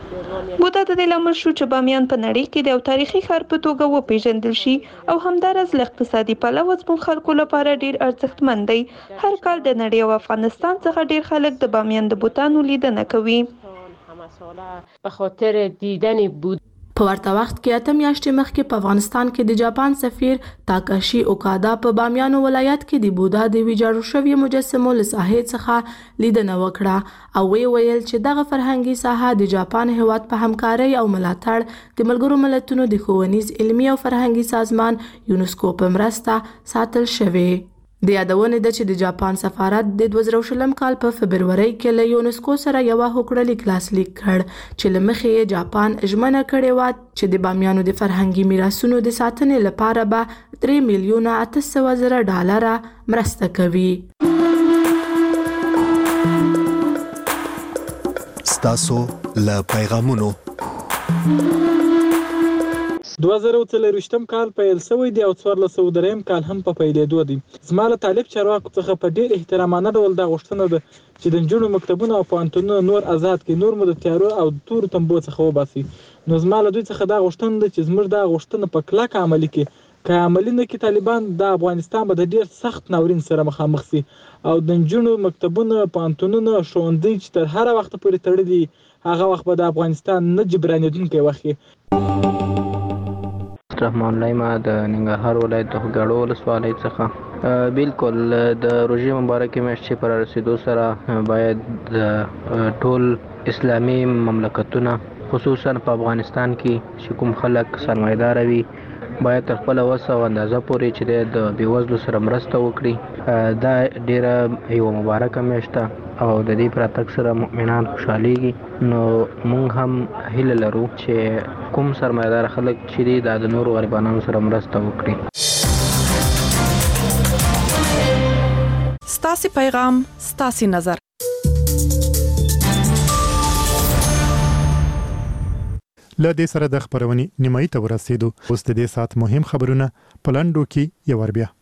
بودا د دې لامل شو چې بامیان په نړۍ کې د یو تاریخي ښار په توګه وپیژندل شي او همدارس له اقتصادي پلوه زموږ خلکو لپاره ډیر ارزښتمند دی. هر کال د نړۍ او افغانستان څخه ډیر خلک د بامیان د بوتانو لیدنه کوي. به خاطر دیدن بود. په ورته وخت کې 8 میاشتې مخکې په افغانستان کې د جاپان سفیر تاکاشي اوکادا په بامیانو ولایت کې د بودا د ویجاړو شویو مجسمو له ساحې څخه لیدنه وکړه او ویل چې دغه فرهنګي ساحه د جاپان هیواد په همکارۍ او ملاتړ د ملګرو ملتونو د ښوونیز علمي او فرهنګي سازمان یونسکو په مرسته ساتل شوی. د یادونې ده چې د جاپان سفارت د 2020 کال په فبرورۍ کې له یونسکو سره یو هوکړلیک لاسلیک کړ چې له مخې یې جاپان ژمنه کړې وه چې د بامیانو د فرهنګي میراثونو د ساتنې لپاره به $3,800,000 مرسته کوي. ستاسو له پیغامونو 2023 کال پیل شوی دی او 2023 کال هم په پیلېدو دی. زما له طالب چارواکو څخه په ډېر احترامانه ډول دا غوښتنه ده چې د نجونو مکتبونه او پوهنتونونه نور آزاد کړي، نور مو د تیارو او تورو تنبو څخه وباسي. نو زما له دوی څخه دا غوښتنه ده چې زموږ دا غوښتنه په کلکه عملي کړي. که عملي نه کړي طالبان، د افغانستان به د ډېر سخت ناورین سره مخامخ شي او د نجونو مکتبونه، پوهنتونونه، ښوونځي چې تر هر وخت پورې تړلي هغه وخت به د افغانستان نه جبرانېدونکی وخت رحمان الله ما د ننګرهار ولایت د غړو ولسوالۍ څخه بالکل د روژې مبارکې میاشتې پر رسیدو سره باید ټول اسلامي مملکتونه خصوصا په افغانستان کې چې کوم خلک سرمایدار وي باید تر خپل وسه او اندازه پورې چې د بیوزلو سره مرسته وکړي. دا ډیره یو مبارکه میاشت او د دې پر تک سره مؤمنان خوشاليږي. نو موږ هم هیله لرو چې کوم سرمایدار خلک چې د نورو غریبانو سره مرسته وکړي. ستاسو پیغام ستاسو نظر. له دې سره د خبرونې نیمایي ته ورسېدو. اوس د دې سات مهم خبرونه پلندو کې یو ور بیا.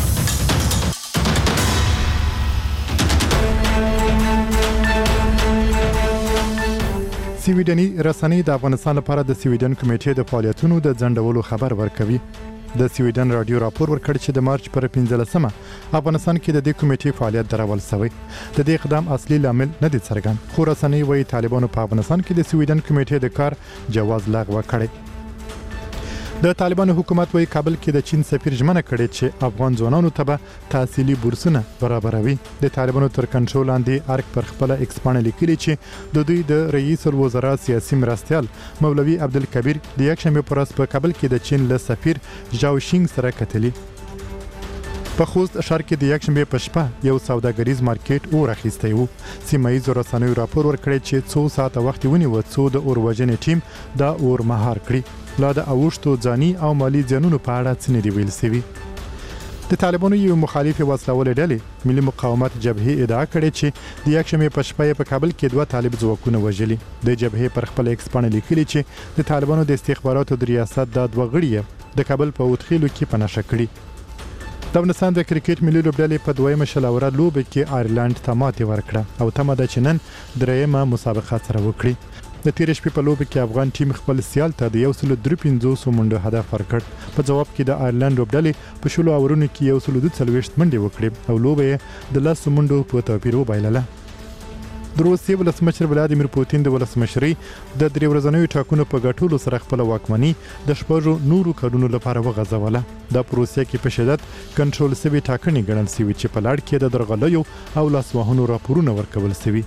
سویډني رسنۍ د افغانستان لپاره د سویډن کمیټې د فعالیتونو د ځنډولو خبر ورکوي. د سویډن رادیو راپور ورکړ چې د مارچ پر 15مه افغانستان کې د دې کمیټې فعالیت درول شوی. د دې اقدام اصلي لامل نه دی څرګند، خو رسنۍ وايي طالبانو په افغانستان کې د سویډن کمیټې د کار جواز لغوه کړی. د طالبانو حکومت وايي کابل کې د چین سفیر ژمنه کړې چې افغان ځوانانو ته به تحصیلي بورسونه برابروي. د طالبانو تر کنټرول لاندې ارګ پر خپل ایکسپانه لیکلي چې د دوی د رئیس الوزرا سیاسي مرستیال مولوي عبدالکبیر د یکشنبه پر ورځ په کابل کې د چین له سفیر ژاو شینګ سره کتلي. په خوست ښار کې د یکشنبه په شپه یو سوداګریز مارکیټ اور اخیستی و. سیمایي رسنیو راپور ورکړی چې 2 ساعته وخت ونیو څو د اور وژنې ټیم دا اور مهار کړی. لا د اوښتو ځاني او مالی زیانونو په اړه څه نه دی ویل شوی. د طالبانو یو مخالف وسلواله ډلې ملي مقاومت جبهه ادعا کړې چې د یکشنبه په شپه په کابل کې 2 طالب ځواکونه وژلي. د جبهه پر خپل ایکسپانه لیکلي چې د طالبانو د استخباراتو د ریاست د 2 غړي د کابل په وټخیلو کې پناه کړي. د افغانستان د کرکټ ملي لوبډلې په دویمه شلوره لوبه کې آیرلند ته ماتې ورکړه او تمه ده چې نن درېیمه مسابقه سره وکړي. د تیر شپې په لوبه کې افغان ټیم خپل سیال ته د 153 منډو هدف ورکړ. په جواب کې د آیرلند لوبډلې په شلو اورونو کې 142 منډې وکړې او لوبه د 10 منډو په توپیر وبایلله. د روسیې ولسمشر ولادیمیر پوتین د ولسمشرۍ د 3 ورځنیو ټاکنو په ګټلو سره خپل واکمني د شپږو نورو کارونو لپاره وغځوله. دا په روسیې کې په شدت کنټرول شوی ټاکنې ګڼل شوی چې په لړ کې د درغلیو او لاسوهنو راپورونه ورکول شوی.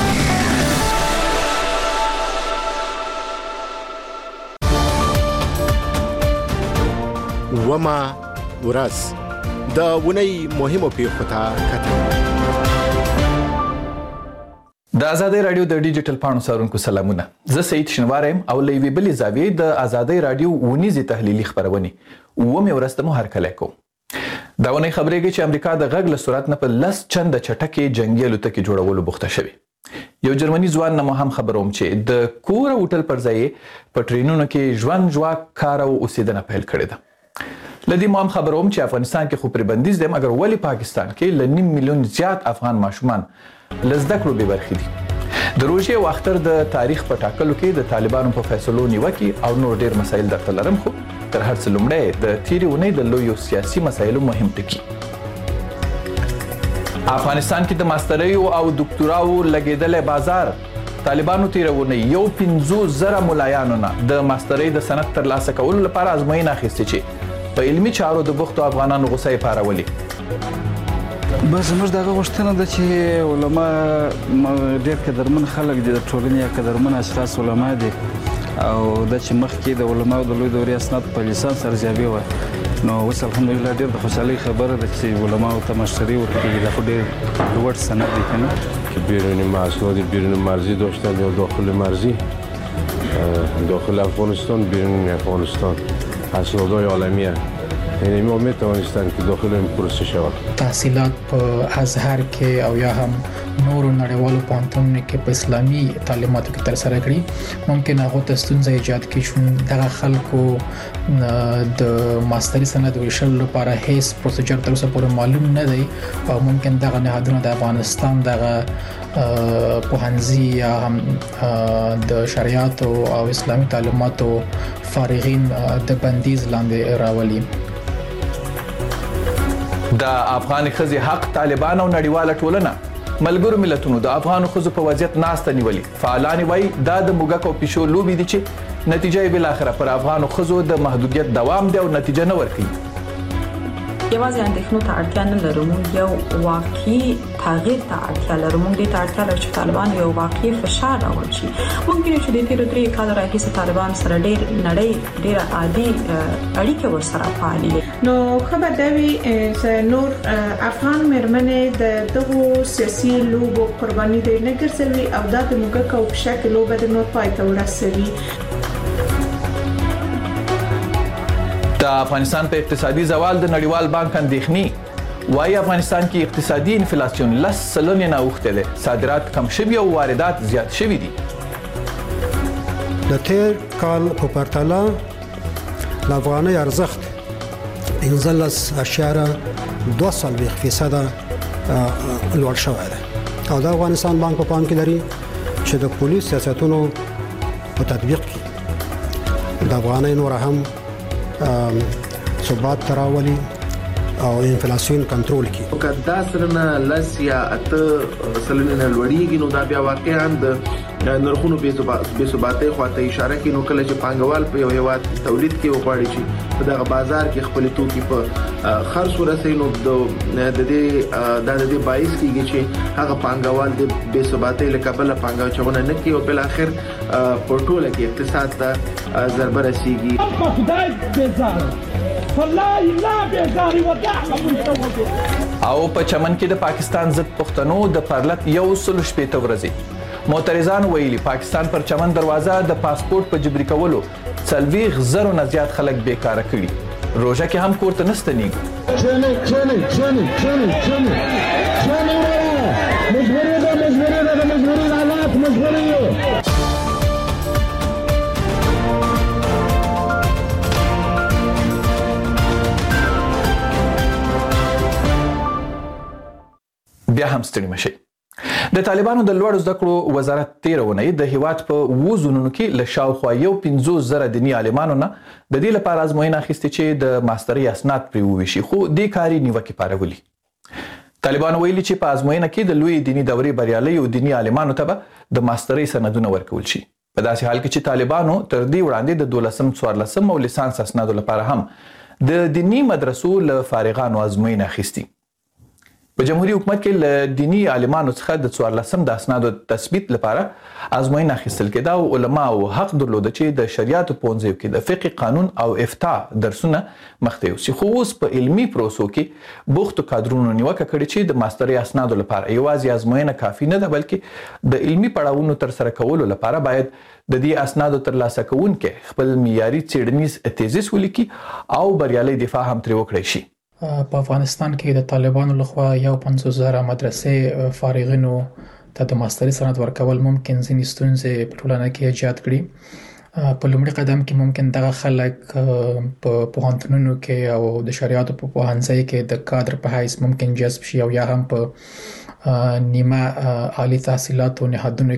وما ورځ د ونی مهمو پیښو ته کتل. د آزادۍ رادیو د ډیجیټل پاڼو څارونکو سلامونه. زه سعید شنوارم او لوی بلی زاویې د آزادۍ رادیو ونیزي تحلیلي خبرونه ومه ورسته مو هرکلی کوم. دا ونی خبرېږي چې امریکا د غږ له سرعت نه په 10 چنده چټکې جنگي الوتکې جوړولو بوخته شوی. یو جرمني ځوان نه هم خبروم چې د کور هوټل پر ځای په ټرینونو کې ژوند جواک کار او اوسیدنه پیل کړې ده. لدی مو هم خبروم چې افغانستان کې خو پر بندیز دی مګر ولی پاکستان کې ل 9 میلیون زیات افغان ماشومان لزده کړو به برخې دي. د روژې او اختر د تاریخ په ټاکلو کې د طالبانو په فیصلو نیوکه او نور ډیر مسایل درته لرم خو تر هر څه لومړی د تیری ونې د لویو سیاسي مسایلو مهم ټکی. افغانستان کې د ماستریو او ډاکټراو لګیدلې بازار طالبانو تیرونه یو 15,000 ملایانو نه د ماستری د سند تر لاسه کولو لپاره ازموینه اخیستې چې په علمي چارو د بوختو افغانانو غوسه پارولي. بس موږ دغه غوښتنه ده چې علما ډېر قدرمن خلک دي، د ټولنې قدرمن اشخاص علما دي او د چې مخکې د علماو د لوی دورې اسناد په لیسانس ارزیابي وای. نو اوس الحمدلله ډېر د خوشحالۍ خبره ده چې علماو ته مشتری ورکړي. دا خو ډېر لوړ سند دی که نه که بیرون اسناد بیرون مرزی داشتن یا داخل مرزی داخل افغانستان بیرون افغانستان اسنادهای عالمیه یعنی ما میتوانستن که داخل این پروسه شود. تحصیلات په ازهر کې او یا هم نورو نړیوالو پوهنتونونو کې په اسلامي تعلیماتو کې تر سره کړي ممکن هغه ته ستونزې ایجاد کړي چې دغه خلکو د ماستري سند ویشل لپاره هیڅ پروسیجر تر اوسه پورې معلوم نه دی او ممکن دغه نهادونه د افغانستان دغه پوهنځي یا هم د شریعت او اسلامي تعلیماتو فارغین د بندیز لاندې راولي. د افغان خزي حق طالبان او نړیواله ټولنه ملګرو ملتونو د افغان خزو په وضعیت ناسته نیولي. فعالان وایي دا د موږک او پښو لوبي دي چې نتیجه یې بالاخره پر افغانو ښځو د محدودیت دوام دی او نتیجه نه ورکوي. یوازې اندېښنو ته اړتیا نه لرو، موږ یو واقعي تغییر ته اړتیا لرو. موږ دې ته اړتیا لرو چې طالبان یو واقعي فشار راوړي شي. ممکن چې د تیرو 3 کالو راهیسې طالبان سره ډېر عادي اړیکې ورسره فعالې دي. نو خبر دا وي چې نور افغان مېرمنې د دغو سیاسي لوبو قرباني دي نه ګرځوي او دا د موږ کو په شکل لوبه د نور پای ته ورسوي. د افغانستان په اقتصادي زوال د نړیوال بانک اندېښنې وايي افغانستان کې اقتصادي انفلیسیون 10 سلنه نه اوښته ده، صادرات کم شوي او واردات زیات شوي دي. د تیر کال په پرتله د افغانۍ ارزښت 15.2% لوړ شوی دی او د افغانستان بانک په پام کې لري چې د پولیس سیاستونو په تطبیق کې د افغانۍ نور هم ثبات تراولي او انفلیسیون کنټرول کی. کدا سرنه لس یا اته سلنه لوړیږي نو دا بیا واقعا د نرخونو بې ثباتۍ خواته اشاره کوي. نو کله چې پانګوال په یو هیواد تولید کې وغواړي چې په دغه بازار کې خپل توکي په خرڅ ورسوي نو د دې باعث کیږي چې هغه پانګوال د بې ثباتۍ له کبله پانګونه نه کوي او بل اخر په ټوله کې اقتصاد ته ضربه رسیږي. او په چمن کې د پاکستان ضد پښتنو د پرلط 160 ورځې معترضان ویلي پاکستان پر چمن دروازه د پاسپورت په جبري کولو 40,000 نه زیات خلک بیکاره کړي. روژه کې هم کور ته نستنیږي. بیا هم ستړي مشي. د طالبانو د لوړو زده کړو وزارت 13 اونۍ د هیواد په 2 زونونو کې له شاوخوا 15,000 دیني عالمانو نه د دې لپاره ازموینه اخیستې چې د ماسترۍ اسناد پرې وویشي، خو دې کاري نیوکې پارولي. طالبانو ویلي چې په ازموینه کې د لوی دیني دورې بریالیو دیني عالمانو ته به د ماسترۍ سندونه ورکول شي. په داسې حال کې چې طالبانو تر دې وړاندې د 12م 14م او لیسانس اسنادو لپاره هم د دیني مدرسو له فارغانو ازموینه اخیستي. په جمهوریت حکومت کې له دینی عالمانو څخه د 14م د اسنادو تثبیت لپاره ازموینه اخیستل کېده او علماو حق درلوده چې د شریعت پوهنځیو کې د فقه، قانون او افتاء درسونه مخته یوسي. خو اوس په علمي پروسو کې بوختو کادرونو نیوکه کړې چې د ماسترۍ اسنادو لپاره یوازې ازموینه کافي نه ده، بلکې د علمي پړاوونو ترسره کولو لپاره باید د دې اسنادو ترلاسه کوونکي خپل معیاري څېړنیز تیزیس ولیکي او بریالي دفاع هم ترې وکړی شي. په افغانستان کې د طالبانو لخوا 50,000 مدرسې فارغینو ته د ماسترۍ سند ورکول ممکن ځینې ستونزې په ټولنه کې ایجاد کړي. په لومړي قدم کې ممکن دغه خلک په پوهنتونونو کې او د شریعت په پوهنځي کې د کادر په حیث ممکن جذب شي او یا هم په نیمه عالی تحصیلاتو نهادونو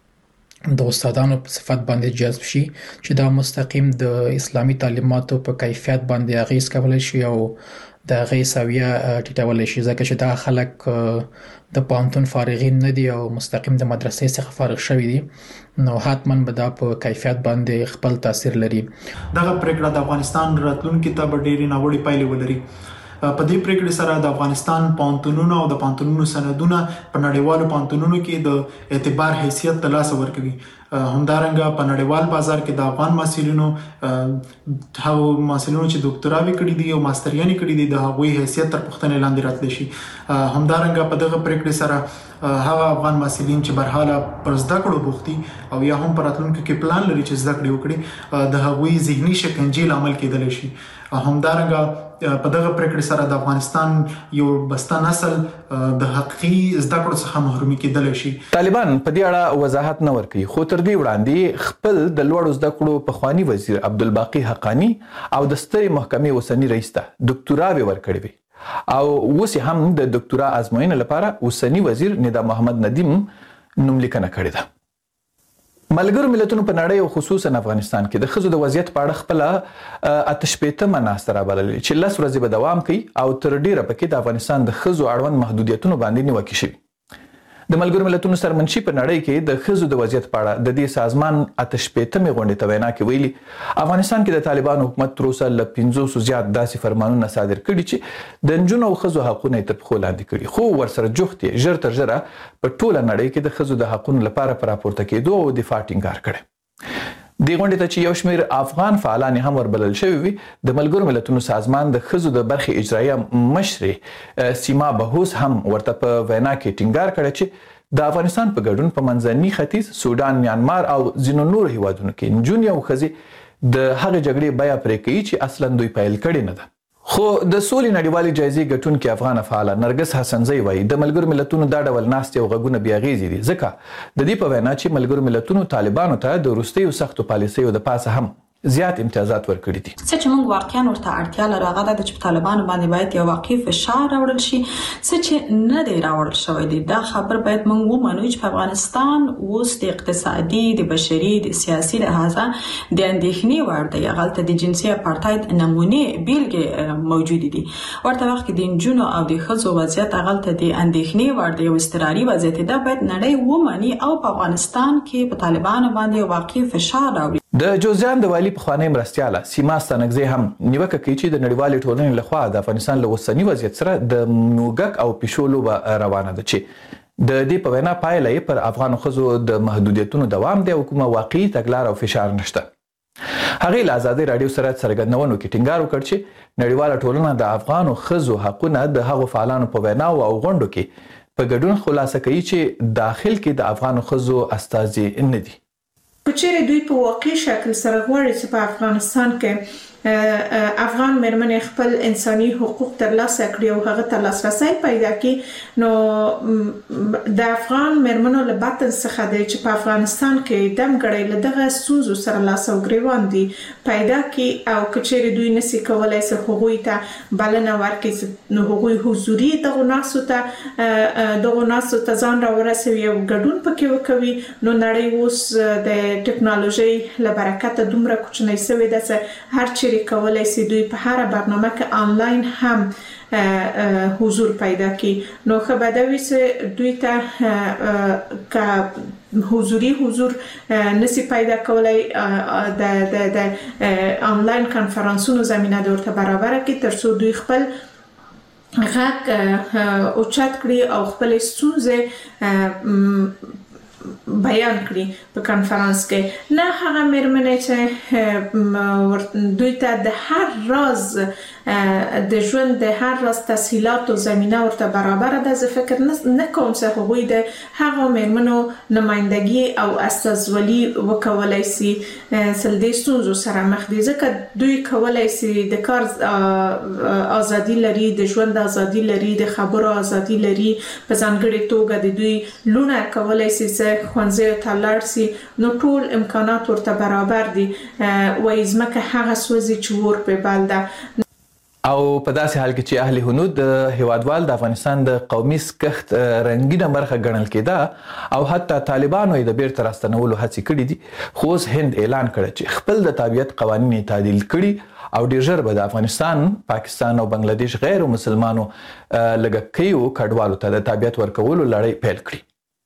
کې د استادانو په صفت باندې جذب شي چې دا مستقیم د اسلامي تعلیماتو په کیفیت باندې اغیز کولی شي او د هغې سویه ټیټولی شي، ځکه چې دا خلک د پوهنتون فارغین نه دي او مستقیم د مدرسې څخه فارغ شوي دي، نو حتما به دا په کیفیت باندې خپل تاثیر لري. دغه پریکړه د افغانستان راتلونکي ته به ډېرې ناوړې پایلې ولري. په دې پریکړې سره د افغانستان پوهنتونونو او د پوهنتونونو سندونه په نړیوالو پوهنتونونو کې د اعتبار حیثیت ترلاسه ورکوي. همدارنګه په نړیوال بازار کې د افغان محصلینو چې ډاکټراوي کړي دي او ماستریانې کړي دي د هغوی حیثیت تر پوښتنې لاندې راتلی شي. همدارنګه په دغه پریکړې سره هغه افغان محصلین چې برحاله پر زده کړو بوخت دي او یا هم په راتلونکي کې پلان لري چې زده کړې وکړي د هغوی ذهني شکنجې لامل کېدلی شي. همدارنګه په دغه پریکړې سره د افغانستان یو بسته نسل د حقیقي زده کړو څخه محرومي کېدلی شي. طالبان په دې اړه وضاحت نه ورکوي، خو تر دې وړاندې خپل د لوړو زده کړو پخواني وزیر عبدالباقي حقانی او د سترې محکمې اوسني رئیس ته ډاکټراوې ورکړې وې او اوس هم د ډاکټرا ازموینې لپاره اوسني وزیر ندا محمد ندیم نوملیکنه کړې ده. ملګرو ملتونو په نړۍ او خصوصا افغانستان کې د ښځو د وضعیت په اړه خپله 88مه ناسته رابللې چې 10 ورځې به دوام کوي او تر ډیره پکې د افغانستان د ښځو اړوند محدودیتونو باندې نیوکې شوي. د ملګرو ملتونو سرمنشي په نړۍ کې د ښځو د وضعیت په اړه د دې سازمان 88مې غونډې ته وینا کې ویلي افغانستان کې د طالبانو حکومت تر اوسه له 500 زیات داسې فرمانونه صادر کړي چې د نجونو او ښځو حقونه تر پښو لاندې کړي خو ورسره جوخت یې ژر تر ژره په ټوله نړۍ کې د ښځو د حقونو لپاره پر راپورته کېدو او دفاع ټینګار کړي د غونډې ته چې یو شمېر افغان فعالان هم وربلل شوي وي د ملګرو ملتونو سازمان د ښځو د برخې اجرایه مشرې سیما بهوس هم ورته په وینا کې ټینګار کړی چې د افغانستان په ګډون په منځني ختیځ سودان میانمار او ځینو نورو هیوادونو کې نجونې او ښځې د هغې جګړې بیه پرې کوي چې اصلا دوی پیل کړې نه ده خو د سولې نړیوالې جایزې ګټونکې افغانه فعاله نرګس حسنزی وایي د ملګرو ملتونو دا ډول ناستې او غږونه بې اغېزې دي ځکه د دې په وینا چې ملګرو ملتونو طالبانو ته د وروستیو سختو پالیسیو د پاسه هم زیات امتیازات ورکړي دي څه چې موږ واقعا ورته اړتیا لرو هغه د چې طالبانو باندې باید یو واقعي فشار راوړل شي څه چې نه دی راوړل شوی دی دا خبر باید موږ ومنو چې په افغانستان اوس د اقتصادي د بشري د سیاسي لحاظه د اندېښنې وړ دی هغلته د جنسي اپارټاید نمونې بیلګې موجود دي ورته وخت کې د نجونو او د ښځو وضعیت هغلته د اندېښنې وړ دی او اضطراري وضعیت دا باید نړۍ ومني او په افغانستان کې په طالبانو باندې واقعي فشار راوړي د جوزجان د والي پخوانی مرستیاله سیما ستانکزی هم نیوکه کوي چې د نړیوالې ټولنې لخوا د افغانستان له اوسني وضعیت سره د موږک او پیشو لوبه روانه ده چې د دې په وینا پایله یې پر افغانو ښځو د محدودیتونو دوام دی او کومه واقعي تګلاره او فشار نشته هغې له ازادۍ راډیو سره څرګندونو کې ټینګار وکړ چې نړیواله ټولنه د افغانو ښځو حقونه د هغو فعالانو په ویناو او غونډو کې په ګډون خلاصه کوي چې داخل کې د افغانو ښځو استازي نه دي کچېرې دوی په واقعي شکل سره غواړي چې په افغانستان کې افغان مېرمنې خپل انساني حقوق ترلاسه کړي او هغه ته لاسرسی پیدا کړي نو د افغان مېرمنو له باطن څخه دی چې په افغانستان کې دمګړی له دغه ستونزو سره لاس او ګریوان دي پیدا کړي او کچېرې دوی نشي کولای چې هغوی ته بلنه ورکړي نو هغوی حضوري دغه ناسو ته ځان راورسوي او ګډون پکې وکوي نو نړۍ اوس د ټکنالوژي له برکته دومره کوچنۍ شوې ده چې هر چیرې کولای شي دوی په هر برنامه کې آنلاین هم حضور پیدا کړي نو خبردوي چې دوی ته حضوري حضور نشي پیدا کولای د آنلاین کانفرنسونو زمينه ورته برابر کړي ترڅو دوی خپل غږ اوچت کړي او خپل ستونزې بیان کړي په کانفرنس کې نه هغه مېرمنې چې دوی ته د هر راز د ژوند د هر راز تسهیلات او زمينه ورته برابر ده زه فکر نه کوم چې هغوی د هغه مېرمنو نمائندګي او استازولي وکولای شي سلدي ستونزو سره مخ دي ځکه دوی کولای شي د کار ازادي لري د ژوند ازادي لري د خبرو ازادي لري په ځانګړي توګه د دوی لونه کولای شي چې خوانځي ته لاړ شي نو ټول امکانات ورته برابر دي وایي ځمکه هغه سوځي چې ور په بال ده او په داسې حال کې چې اهل هنود د هیوادوال د افغانستان د قومي سکښت رنګینه برخه ګڼل کېده او حتی طالبانو یې د بیرته راستنولو هڅې کړې دي خو اوس هند اعلان کړی چې خپل د تابعیت قوانین یې تعدیل کړي او ډیر ژر به د افغانستان پاکستان او بنگلاديش غیر مسلمانو لږکیو کډوالو ته د تابعیت ورکولو لړۍ پیل کړي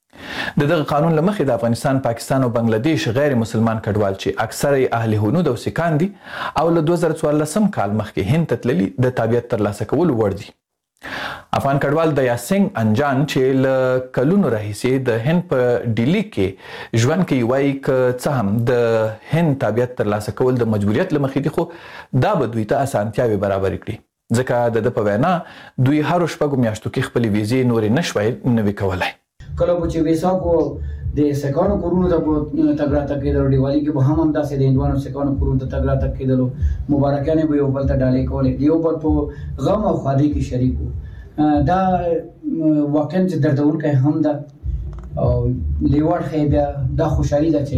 دغه قانون لمخې د افغانستان پاکستان او بنگلاديش غیر مسلمان کډوال چې اکثره اهل هنود او سکان دي او له 2014 کال مخکې هند ته تللي د تابعیت ترلاسه کولو وړ دي افغان کډوال د یاسنګ انجان چې له کلونو راهیسې د هند په ډیلی کې ژوند کوي وایي که څه هم د هند تابعیت ترلاسه کول د مجبوریت لمخې دي خو دا به دوی ته اسانتیاوې برابرې کړي ځکه د په وینا دوی هر شپږو میاشتو کې خپلې ویزې نورې نشوای نوي کولای کله چې ویسا کو د سکانو کورونو ته تګراته کېدل دیوالي کې به هم داسې د هندوانو سکانو کورونو ته تګراته کېدل مبارکانه به یو بل ته ډالې کولې دیو پر په غم او خادي کې شریکو دا واقعا چې دردونکې هم ده او لیوړ خیبه دا خوشحالي ده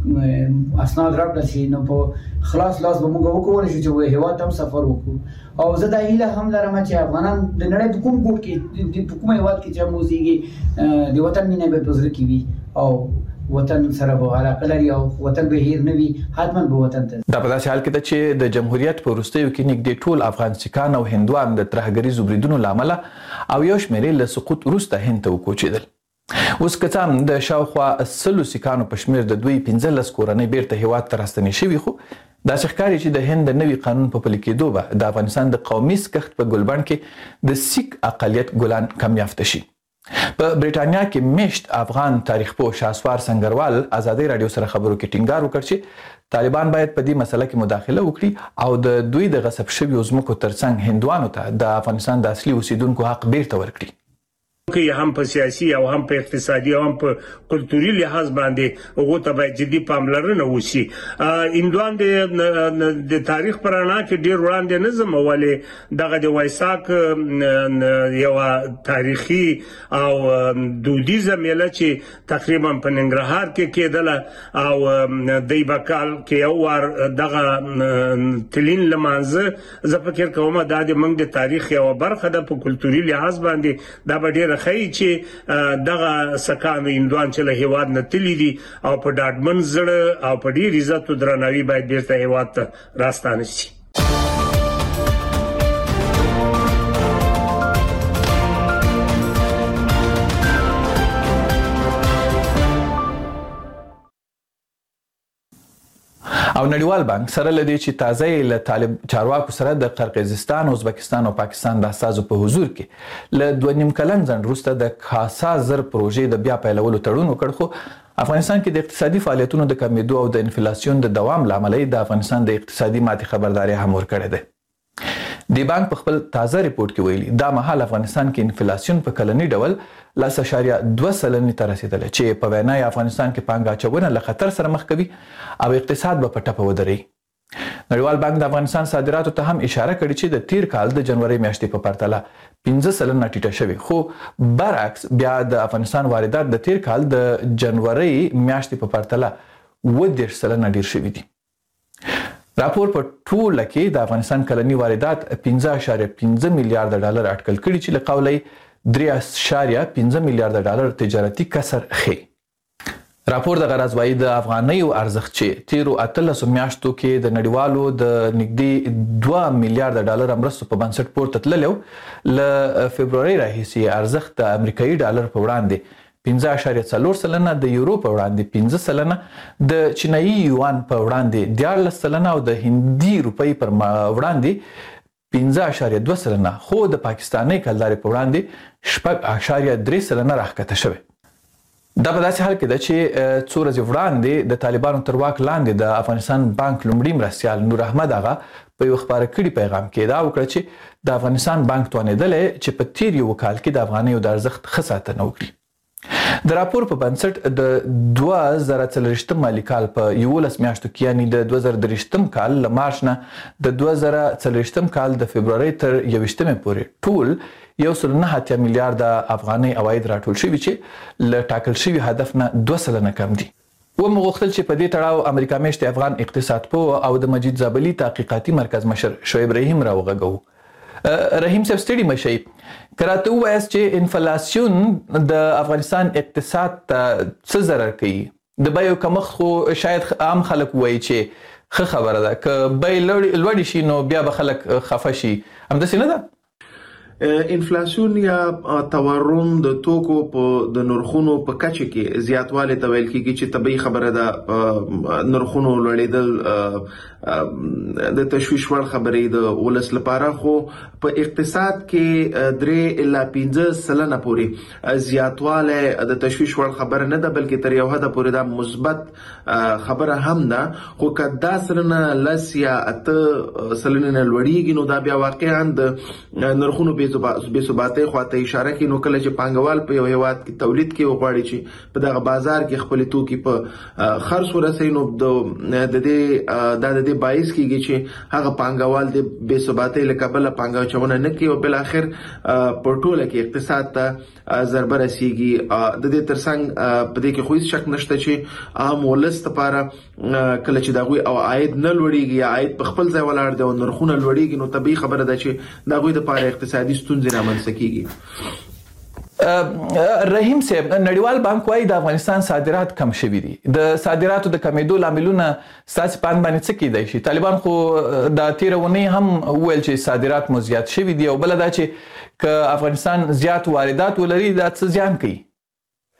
چې اسناد راکړل شي نو په خلاص لاس به موږ وکولای شو چې هیواد هم سفر وکړو او زه دا هیله هم لرم چې افغانان د نړۍ په کوم ګوټ کې د کومه هیواد کې چې موزيږي د وطن مینه به پزره کې وي او وطن سره به علاقه لري او وطن به هیر نه وي حتما به وطن ته دا په داسې حال کې ده چې د جمهوریت په وروستیو کې نږدې ټول افغان سکان او هندوان د ترهګریزو بریدونو له امله او یو شمېر له سقوط وروسته هند ته وکوچېدل اوس که څه هم د شاوخوا 100 سیکانو په شمېر د دوی 15 کورنۍ بیرته هیواد ته راستنې شوي خو داسې ښکاري چې د هند د نوي قانون په پلي کېدو به د افغانستان د قومي سکښت په ګلبڼ کې د سیک اقلیت ګلان کم یافته شي. په بریټانیا کې میشت افغان تاریخ پوه شاسوار سنگروال ازادي رادیو سره خبرو کې ټینګار وکړ چې طالبان باید په دې مسله کې مداخله وکړي او د دوی د غصب شویو ځمکو ترڅنګ هندوانو ته د افغانستان د اصلي اوسیدونکو حق بیرته ورکړي. که هم په سیاسي او هم په اقتصادي او هم په کلتوري لحاظ باندې هغه ته باید جدي پاملرنه وشي. هندوان د تاریخ پرانا کې ډیر وړاندې نه زمولې دغه د وایساک یو تاریخي او دودیزه میله چې تقریبا په ننګرهار کې کېدله او د بکال کې یو ور دغه تلین لمانځه زه فکر کوم دا د موږ د تاریخ یو برخه ده په کلتوري لحاظ باندې دا به ډیر خی چې دغه سکانو هندوان چې له هیواد نه تللی دي او په ډاډمن زړه او په ډیر عزت او درناوي باید بیرته هیواد ته راستانه شي. او نړیوال بانک سره لدی چې تازه له طالب چارواکو سره د قرقیزستان، ازبکستان او پاکستان د اساسو په حضور کې له 2.5 کلن ځنډ وروسته د خاصه زر پروژې د بیا پیلولو تړون وکړ خو افغانستان کې د اقتصادي فعالیتونو د کمیدو او د انفلاسیون د دوام لامل د افغانستان د اقتصادي ماتې خبرداري هم ورکړې ده. د بانک په خپل تازه ریپورت کې ویلي دا مهال افغانستان کې انفلاسیون په کلني ډول 0.2% ته رسیدلی چې په وینا افغانستان کې پانګه اچونه له خطر سره مخ کوي او اقتصاد به په ټپه ودرېږي. نړیوال بانک د افغانستان صادراتو ته هم اشاره کړې چې د تیر کال د جنوري میاشتې په پرتله 15% ټیټه شوې خو برعکس بیا د افغانستان واردات د تیر کال د جنوري میاشتې په پرتله 10% ډیر شوي دي. راپور په ټوله کې د افغانستان کلني واردات 15.5 میلیارډ ډالر اټکل کړي چې له قوله 3.5 میلیارډ ډالر تجارتي کسر ښیي. راپور د غرض وايي د افغانیو ارزښت چې تیرو 18 میاشتو کې د نړیوالو د نږدې 2 میلیارډ ډالر مرستو په بنسټ پورته تللی له فبروري راهیسې ارزښت د امریکایي ډالر په وړاندې 15.4%، د یورو په وړاندې 5%، د چینایي یوان په وړاندې 14% او د هندي روپۍ پر وړاندې 15.2%، خو د پاکستاني کلدارې په وړاندې 6.3% راښکته شوی. دا په داسې حال کې ده چې څو ورځې وړاندې د طالبانو تر واک لاندې د افغانستان بانک لومړي مرستیال نور احمد آغا په یو خبره کړي پیغام کې دا وکړه چې د افغانستان بانک توانېدلی چې په تیر یو کال کې د افغانیو د ارزښت ښه ساتنه وکړي. د راپور په بنسټ د 2040 مالي کال په 11 میاشتو کې یعنی د 2023 کال له مارچ نه د 2040 کال د فبروري تر 21 پورې ټول 1.9 میلیارډ افغاني عواید راټول شوي چې له ټاکل شوي هدف نه 2% کم دي. ومغوښتل چې په دې تړاو امریکا میشت افغان اقتصاد پوه او د مجید زابلي تحقیقاتي مرکز مشر شعیب رحیم راوغږو. رحیم صاحب ستړي مشي کراته وایست چې انفلاسیون د افغانستان اقتصاد ته څه ضرر کوي؟ د بیو کمښت خو شاید عام خلک وایي چې ښه خبره ده، که بیې لوړې شي نو بیا به خلک خفه شي، همداسې نه ده؟ انفلاسیون یا تورم د توکو په د نرخونو په کچه کې زیاتوالی ته ویل کېږي چې طبیعي خبره ده. نرخونو لوړېدل د تشویش وړ خبرې د ولس لپاره، خو په اقتصاد کې 3.5% پورې زیاتوالی د تشویش وړ خبره نه ده، بلکې تر یو حده پورې دا مثبت خبره هم ده. خو که 10% یا 8% لوړېږي نو دا بیا واقعا د نرخونو بې ثباتۍ خواته اشاره کوي. نو کله چې پانګوال په یو هیواد کې تولید کې وغواړي چې په دغه بازار کې خپل توکي په خرڅ ورسوي نو د دې باعث کېږي چې هغه پانګوال د بې ثباتۍ له کبله پانګه اچونه نه کوي او بل اخر په ټوله کې اقتصاد ته ضربه رسیږي. د دې ترڅنګ په دې کې خو هیڅ شک نشته چې عام ولس لپاره کله چې دغوی او عاید نه لوړېږي یا عاید په خپل ځای ولاړ دی او نرخونه لوړېږي نو طبیعي خبره ده چې دغوی لپاره اقتصادي ستونزې رامنځته کیږي. رحیم صاحب، نړیوال بانک وايي د افغانستان صادرات کم شوي دي. د صادراتو د کمیدو لاملونه ستاسو په اند باندې څه کیدای شي؟ طالبان خو د تیره اونۍ هم وویل چې صادرات مو زیات شوي دي او بله دا چې که افغانستان زیات واردات ولري دا څه زیان کوي؟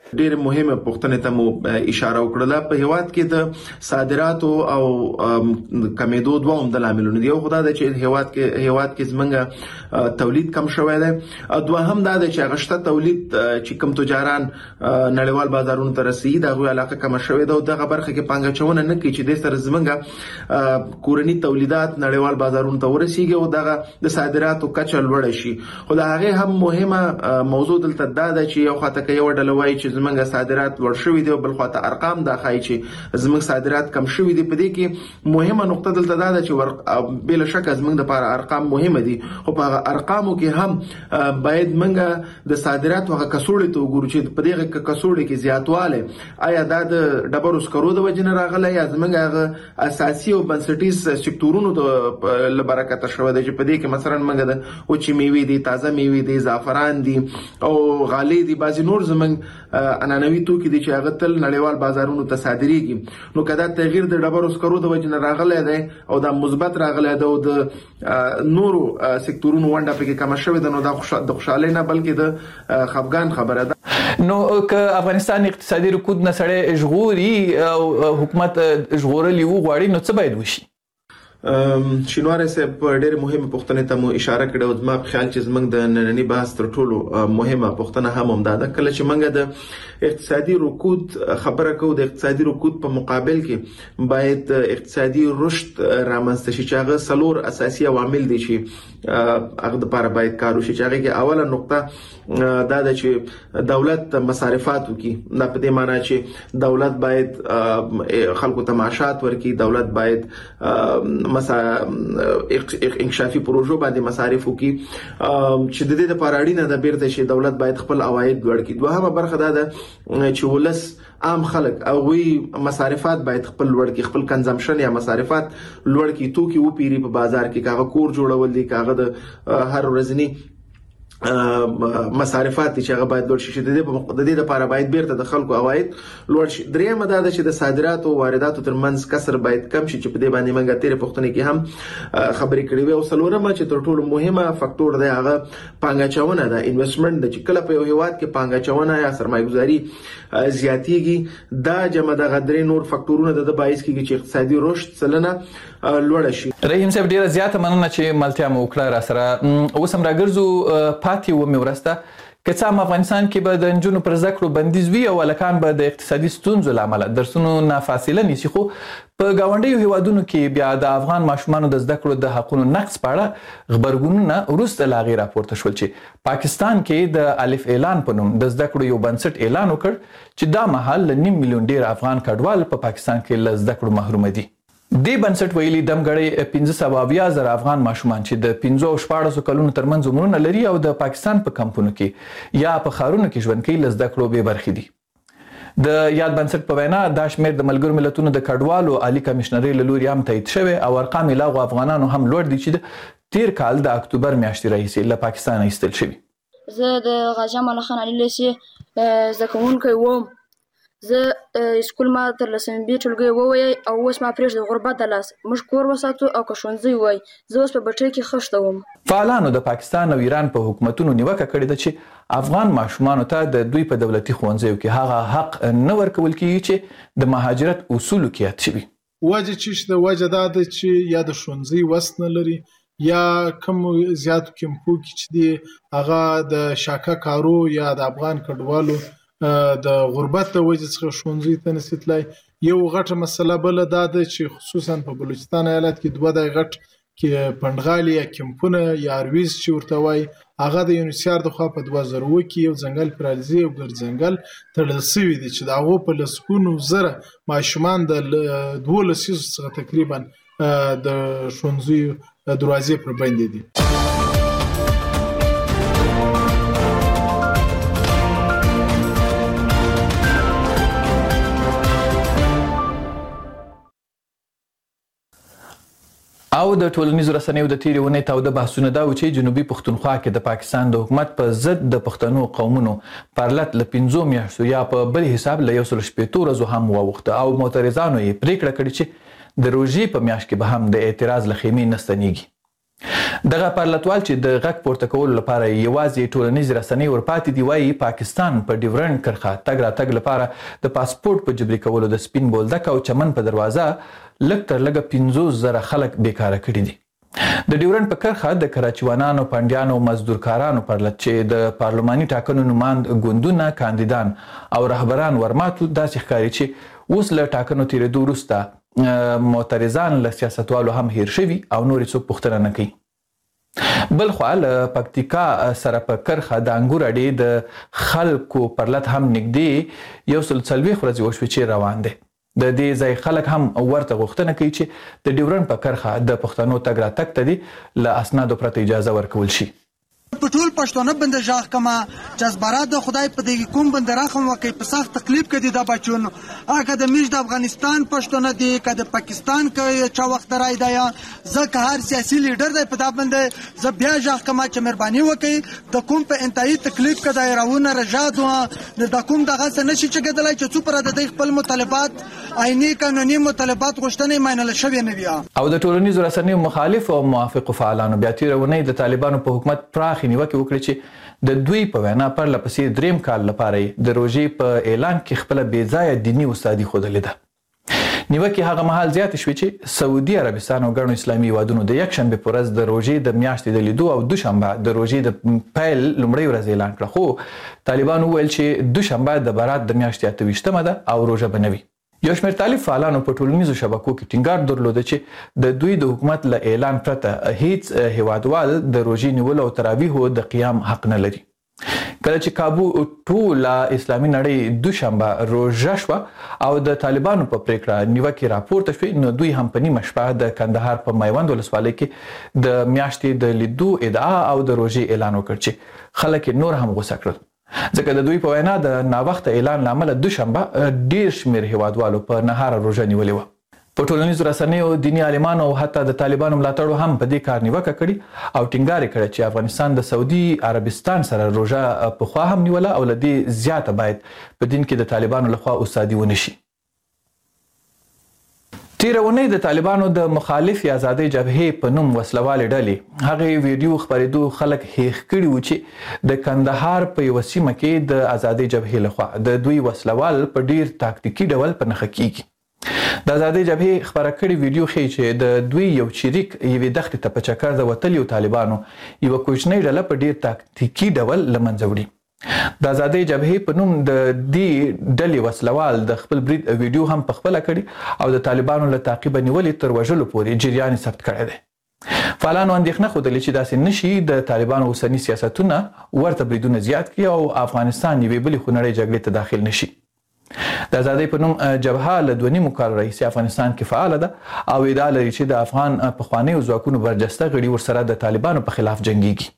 ډېر مهمه پوښتنه ته مو اشاره وکړه. په هیواد کې د صادراتو او کمیدو دوه عمده لاملونه دي. یو خدای د چې هیواد کې زمونږ تولید کم شوی دی، دوهم دا د چې هغه شته تولید چې کوم تجاران نړیوال بازارونو ته رسیدي د هغوی علاقه کم شوې ده او دغه برخه کې پانګاچونه نه کوي چې د سره زمونږ کورني تولیدات نړیوال بازارونو ته ورسیږي او دغه د صادراتو کچه لوړه شي. خو د هغه هم مهمه موضوع دلته دا ده چې یو خاطر کې یو ډله وایي چې زمونږ صادرات لوړ شوي دي او بل خاطر ارقام دا ښایي چې زمونږ صادرات کم شوي دي. په دې کې مهمه نقطه دلته دا ده چې بلا شک زمونږ لپاره ارقام مهمه دي، خو په ارقامو کې هم باید موږ د صادراتو هغه کڅوړې ته وګورو چې په دې کڅوړې کې زیاتواله آیا دا د ډبرو سکرو د وجې نه راغلی یا زمونږ هغه اساسي او بنسټیز سکتورونو د برکته شوی دی چې په دې کې مثلا موږ د وچې میوې دي، تازه میوې دي، زعفران دي او غالۍ دي، بعضې نور زمونږ عنعنوي توکي دي چې هغه تل نړیوال بازارونو ته صادریږي. نو که دا تغییر د ډبرو سکرو د وجې نه راغلی دی او دا مثبت راغلی دی او د نورو سکتورونو ونډه پکې کمه شوې ده، نو دا د خوشحالۍ نه بلکې د خفګان خبره ده. نو که افغانستان اقتصادي رکود نه سړی ژغوري او حکومت ژغورلی وغواړي نو څه باید وشي؟ شینواری صاحب ډېر مهمه پوښتنه ته مو اشاره کړې او زما په خیال چې زموږ د نننی بحث تر ټولو مهمه پوښتنه هم ده. کله چې موږ د اقتصادي رکود خبره کوو، د اقتصادي رکود په مقابل کې باید اقتصادي رشد رامنځته شي چې هغه څلور اساسي عوامل دي چې هغه لپاره باید کار وشي. چې هغه کې اوله نقطه دا ده چې دولت مصارفات وکړي. دا په دې معنی چې دولت باید خلکو ته معاشات ورکړي، دولت باید انکشافي پروژو باندې مصارف وکړي چې د دې لپاره اړینه ده بیرته چې دولت باید خپل عواید لوړ کړي. دوهمه برخه دا ده چې ولس عام خلک او وی مصارفات باید خپل لوړ کړي، خپل کنزمپشن یا مصارفات لوړ کړي، توکي وپیری په بازار کې، کاغه کور جوړول دي، کاغه د هر ورځنی مصارفات چې هغه باید لوړ شي. د دې لپاره باید بیرته د خلکو عواید لوړ شي. دریمه دا ده چې د صادراتو او وارداتو ترمنځ کسر باید کم شي چې په دې باندې موږ تیرې پوښتنې کې هم خبرې کړې وې. او څلورمه چې تر ټولو مهمه فاکتور دی هغه پانګاچونه ده، انویسټمنټ ده. چې کله په یو هیواد کې پانګاچونه یا سرمایه‌ګذاري زیاتېږي دا جمع دغه درې نور فاکتورونه د باعث کېږي چې اقتصادي رشد سلنه لوړ شي. رحیم صاحب ډیره زیاته مننه چې ملتیا مو وکړه را سره. اوس هم راګرځو پاتې و مې ورسته که څه هم افغانستان کې به د نجونو پر زده کړو بندیز وي او هلکان به د اقتصادي ستونزو له امله درسونو نه فاصله نیسي، خو په ګاونډیو هیوادونو کې بیا د افغان ماشومانو د زده کړو د حقونو نقض په اړه غبرګونونه وروسته له هغې راپورته شول چې پاکستان کې د الف اعلان په نوم د زده کړو یو بنسټ اعلان وکړ چې دا مهال له 9 میلیون ډیر افغان کډوال په پاکستان کې له زده کړو محروم دي. دې بنسټ ویلي دمګړی 15,000 افغان ماشومان چې د 15 او 14 کلونو ترمنځ عمرونه لري او د پاکستان په کمپونو کې یا په ښارونو کې ژوند کوي له زده کړو بې برخې دي. د یاد بنسټ په وینا دا شمېر د ملګرو ملتونو د کډوالو عالی کمشنرۍ له لوري هم تایید شوی او ارقام یې له هغو افغانانو هم لوړ دي چې د تیر کال د اکتوبر میاشتې راهیسې له پاکستانه ایستل شوي. زه د غازي امان الله خان علي لیسې زده کوونکی وم. زه اسکول ما تر لسمې بي ټولګۍ ووایي او اوس ما پرېږده غربت د لاس موږ کور وساتو او که ښوونځی وای زه اوس په بټۍ کې خښته وم. فعالانو د پاکستان او ایران په حکومتونو نیوکه کړې ده چې افغان ماشومانو ته د دوی په دولتي ښوونځیو کې هغه حق نه ورکول کیږي چې د مهاجرت اصولو کې یاد شوي. وجه چې شته وجه دا ده چې یا د ښوونځي وس نه لري یا کوم زیاتو کیمپو کې چې دي هغه د شاکه کارو یا د افغان کډوالو د غربت د وجې څخه ښوونځي ته نشي تللی. یو غټه مسله بله دا ده چې خصوصا په بلوچستان ایالت کې دوه د غټ کې پنډغالي یا کیمپونه یا ارویز چې ورته وایي هغه د یونیسیار د خوا په 2000 کې یو ځنګل پرالزي او ګرځنګل تړل شوي دي چې د هغو په لسګونو زره ماشومان د 12 لسیزو څخه تقریبا د ښوونځیو دروازې پر بندې دي. او د ټولنیزو رسنیو د تیرې ونې تاوده بحثونه دا و چې جنوبي پښتونخوا کې د پاکستان د حکومت په ضد د پښتنو قومونو پرلت له 15 میاشتو یا په بل حساب له 160 ورځو هم واوښته او معترضانو یې پریکړه کړې چې د روژې په میاشت کې به هم د اعتراض له خیمې نه ستنېږي. دغه پرلتوال چې د غږ پورته کولو لپاره یوازې ټولنیز رسنۍ ورپاتې دی وایي پاکستان په ډیورنډ کرښه تګ راتګ لپاره د پاسپورت په جبري کولو د سپین بولدک او چمن په دروازه لږ تر لږه 50,000 خلک بیکاره کړي دي. د ډیورنډ په کرښه د کراچیوانانو، پنډیانو او مزدورکارانو پرلت چې د پارلماني ټاکنو نماند ګوندونه، کاندیدان او رهبران ورماتو داسې ښکاري چې اوس له ټاکنو تیرېدو وروسته معترضان له سیاستوالو هم هیر شوي او نور څوک پوښتنه نه کوي. بل خوا له پکتیکا سره په کرښه د انګور اډې د خلکو پرلت هم نږدې 140 ورځې وشوې چې روان دی. د دې ځای خلک هم ورته غوښتنه کوي چې د ډیورنډ په کرښه د پښتنو تګ راتګ ته دې له اسنادو پرته اجازه ورکول شي. په ټول پښتون باندې ژغ کما چې زبرات د خدای په دې کوم باندې راخم وکي په سخت تکلیف کې د بچون هغه د میش د افغانستان پښتون دي کده پاکستان کې چا وخت راي دی ځکه هر سیاسي لیډر دی په دا باندې ز بیا ژغ کما چې مهرباني وکي د کوم په انتهایی تکلیف کې دایراونه رجادو د کوم دغه څه نشي چې کېدلای چې څو پر د خپل مطالبات عیني قانوني مطالبات غوښتنې ماینل شوی نه بیا. او د ټولنیزو رسنیو مخالف او موافق فعالانو بیا تیرونه د طالبانو په حکومت پراخ نیوکه وکړي چې د دوی په وینا پر لپسې دریم کال لپاره د روژې په اعلان کې خپل بې ځایه دیني استادي ښودلې ده. نیوکې هغه مهال زیاتې شوې چې سعودي عربستان او ګڼو اسلامي هیوادونو د یکشنبې په ورځ د روژې د میاشتې د لیدو او دوشنبه د روژې د پیل لومړۍ ورځ اعلان کړه، خو طالبانو وویل چې دوشنبه د برات د میاشتې 28مه ده او روژه به نه وي. یو شمېر طالب فعالانو په ټولنیزو شبکو کې ټینګار درلوده چې د دوی د حکومت له اعلان پرته هیڅ هیوادوال د روژې نیولو او تراویحو د قیام حق نه لري. کله چې کابو ټوله اسلامي نړۍ دوشنبه روژه شوه او د طالبانو په پریکړه نیوکې راپورته شوې، نو دوی هم په نیمه شپه د کندهار په میوند ولسوالۍ کې د میاشتې د لیدو ادعا او د روژې اعلان وکړ چې خلک نور هم غوسه کړل، ځکه د دوی په وینا د ناوخته اعلان لامل دوشنبه ډیر شمیر هیوادوالو په نهار روژه نیولې وه. په ټولنیزو رسنیو دیني عالمانو او حتی د طالبانو ملاتړو هم په دې کار نیوکه کړې او ټینګار یې کړی چې افغانستان د سعودي عربستان سره روژه پخوا هم نیوله او له دې زیاته باید په دین کې د طالبانو لخوا استادي ونه شي. تیره اونۍ د طالبانو د مخالف آزادۍ جبهې په نوم وسلوالې ډلې هغې ویډیو خپرېدو خلک هیښ کړي وو چې د کندهار په یوه سیمه کې د آزادۍ جبهې لخوا د دوی وسلوال په ډیر تاکتیکي ډول په نښه کیږي. د آزادۍ جبهې خپره کړې ویډیو ښیي چې د دوی یو چریک یوې دښتې ته په چکر د وتلیو طالبانو یوه کوچنۍ ډله په ډیر تاکتیکي ډول له منځه وړي. د آزادۍ جبهې په نوم د دې ډلې وسلوال د خپل برید ویډیو هم پخپله کړي او د طالبانو له تعقیبه نیولې تر وژلو پورې جریان یې ثبت کړی دی. فعالانو اندېښنه ښودلې چې داسې نشي د طالبانو اوسني سیاستونه ورته بریدونه زیات کړي او افغانستان یوې بلې خونړۍ جګړې ته داخل نشي. د آزادۍ په نوم جبهه له 2.5 کال راهیسې افغانستان کې فعاله ده او ادعا لري چې د افغان پخوانیو ځواکونو برجسته غړي ورسره د طالبانو په خلاف جنګیږي.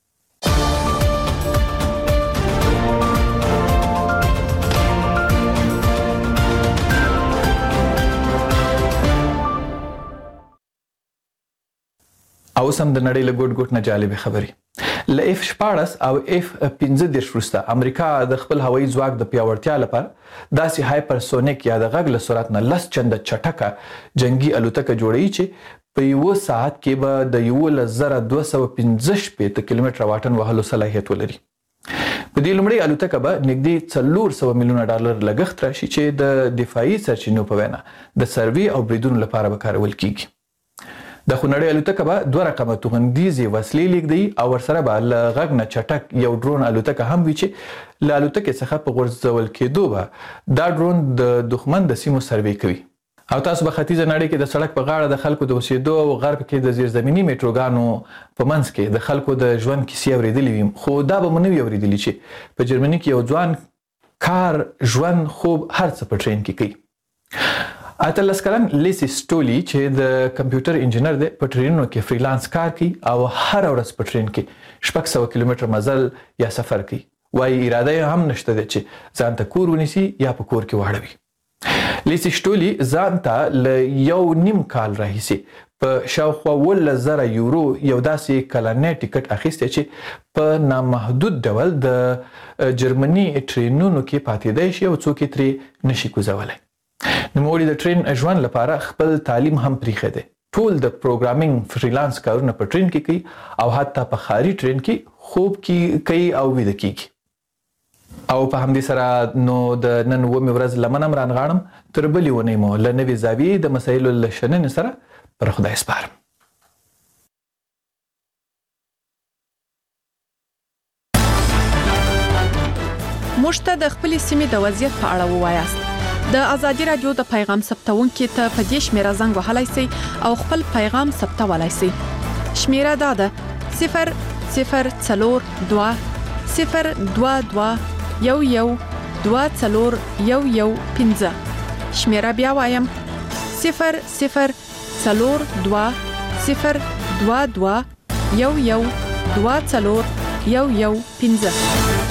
او سم د نړۍ له ګوټ ګوټ نه جالبې خبرې. له F-14 او F-15 وروسته امریکا د خپل هوایي ځواک د پیاوړتیا لپاره داسې هایپرسونیک یا د غږ له سرعت نه 10 چنده چټکه جنگي الوتکه جوړوي چې په یو ساعت کې به د 1,215 کیلومتره واټن وهلو صلاحیت ولري. په دې لومړۍ الوتکه به نږدې 400 میلیونه ډالر لګښت راشي چې د دفاعي سرچینو په وینا د سروې او بریدونو لپاره به کارول کیږي. د خونړۍ الوتکه به 2 رقمه توغندیزې وسلې لیږدوي او ورسره به له غږ نه چټک یو ډرون الوتکه هم وي چې له الوتکې څخه په غورځول کېدو به دا ډرون د دښمن د سیمو سروې کوي. او تاسو به ختیځه نړۍ کې د سړک په غاړه د خلکو د اوسېدو او غرب کې د زیرزمیني میټروګانو په منځ کې د خلکو د ژوند کیسې اورېدلې وي، خو دا به مو نه وي اورېدلي چې په جرمني کې یو ځوان کار، ژوند، خوب هر څه په ټرین کې کوي. 18 کلن لیسی سټولی چې د کمپیوټر انجینر دی په ټرینونو کې فریلانس کار کوي او هر ورځ په ټرین کې 600 کیلومتر مزل یا سفر کوي. وايي اراده هم نشته ده چې ځان ته کور ونیسي یا په کور کې واړوي. لیسی سټولی ځان ته ل 1.5 کال راهیسې په شاوخوا 10,000 یورو یو داسې کلنې ټیکټ اخیستی چې په نامحدود ډول د جرمني ټرینونو کې پاتېدی شي او څوک یې ترې نشي کوزولی. نوموړي د ټرین ژوند لپاره خپل تعلیم هم پریښی دی. ټول د پروګرامینګ فریلانس کارونه په ټرین کې کوي او حتی په خاري ټرین کې خوب کې کوي او ویده کیږي. او په همدې سره نو د نن ومې ورځ لمنم رانغاړم تر بلې ونې مو له نوې زاویې د مسایلو له شننې سره پر خدای سپارم. موږ ته د خپلې سیمې د وضعیت په اړه ووایاست. د ازادي رادیو د پیغام ثبتونکو ته په دې شمیره زنګ وهلای شئ او خپل پیغام ثبتولای شئ. شمیره دا ده 00422 022 112415. شمیره بیا وایم 00422 022 112415.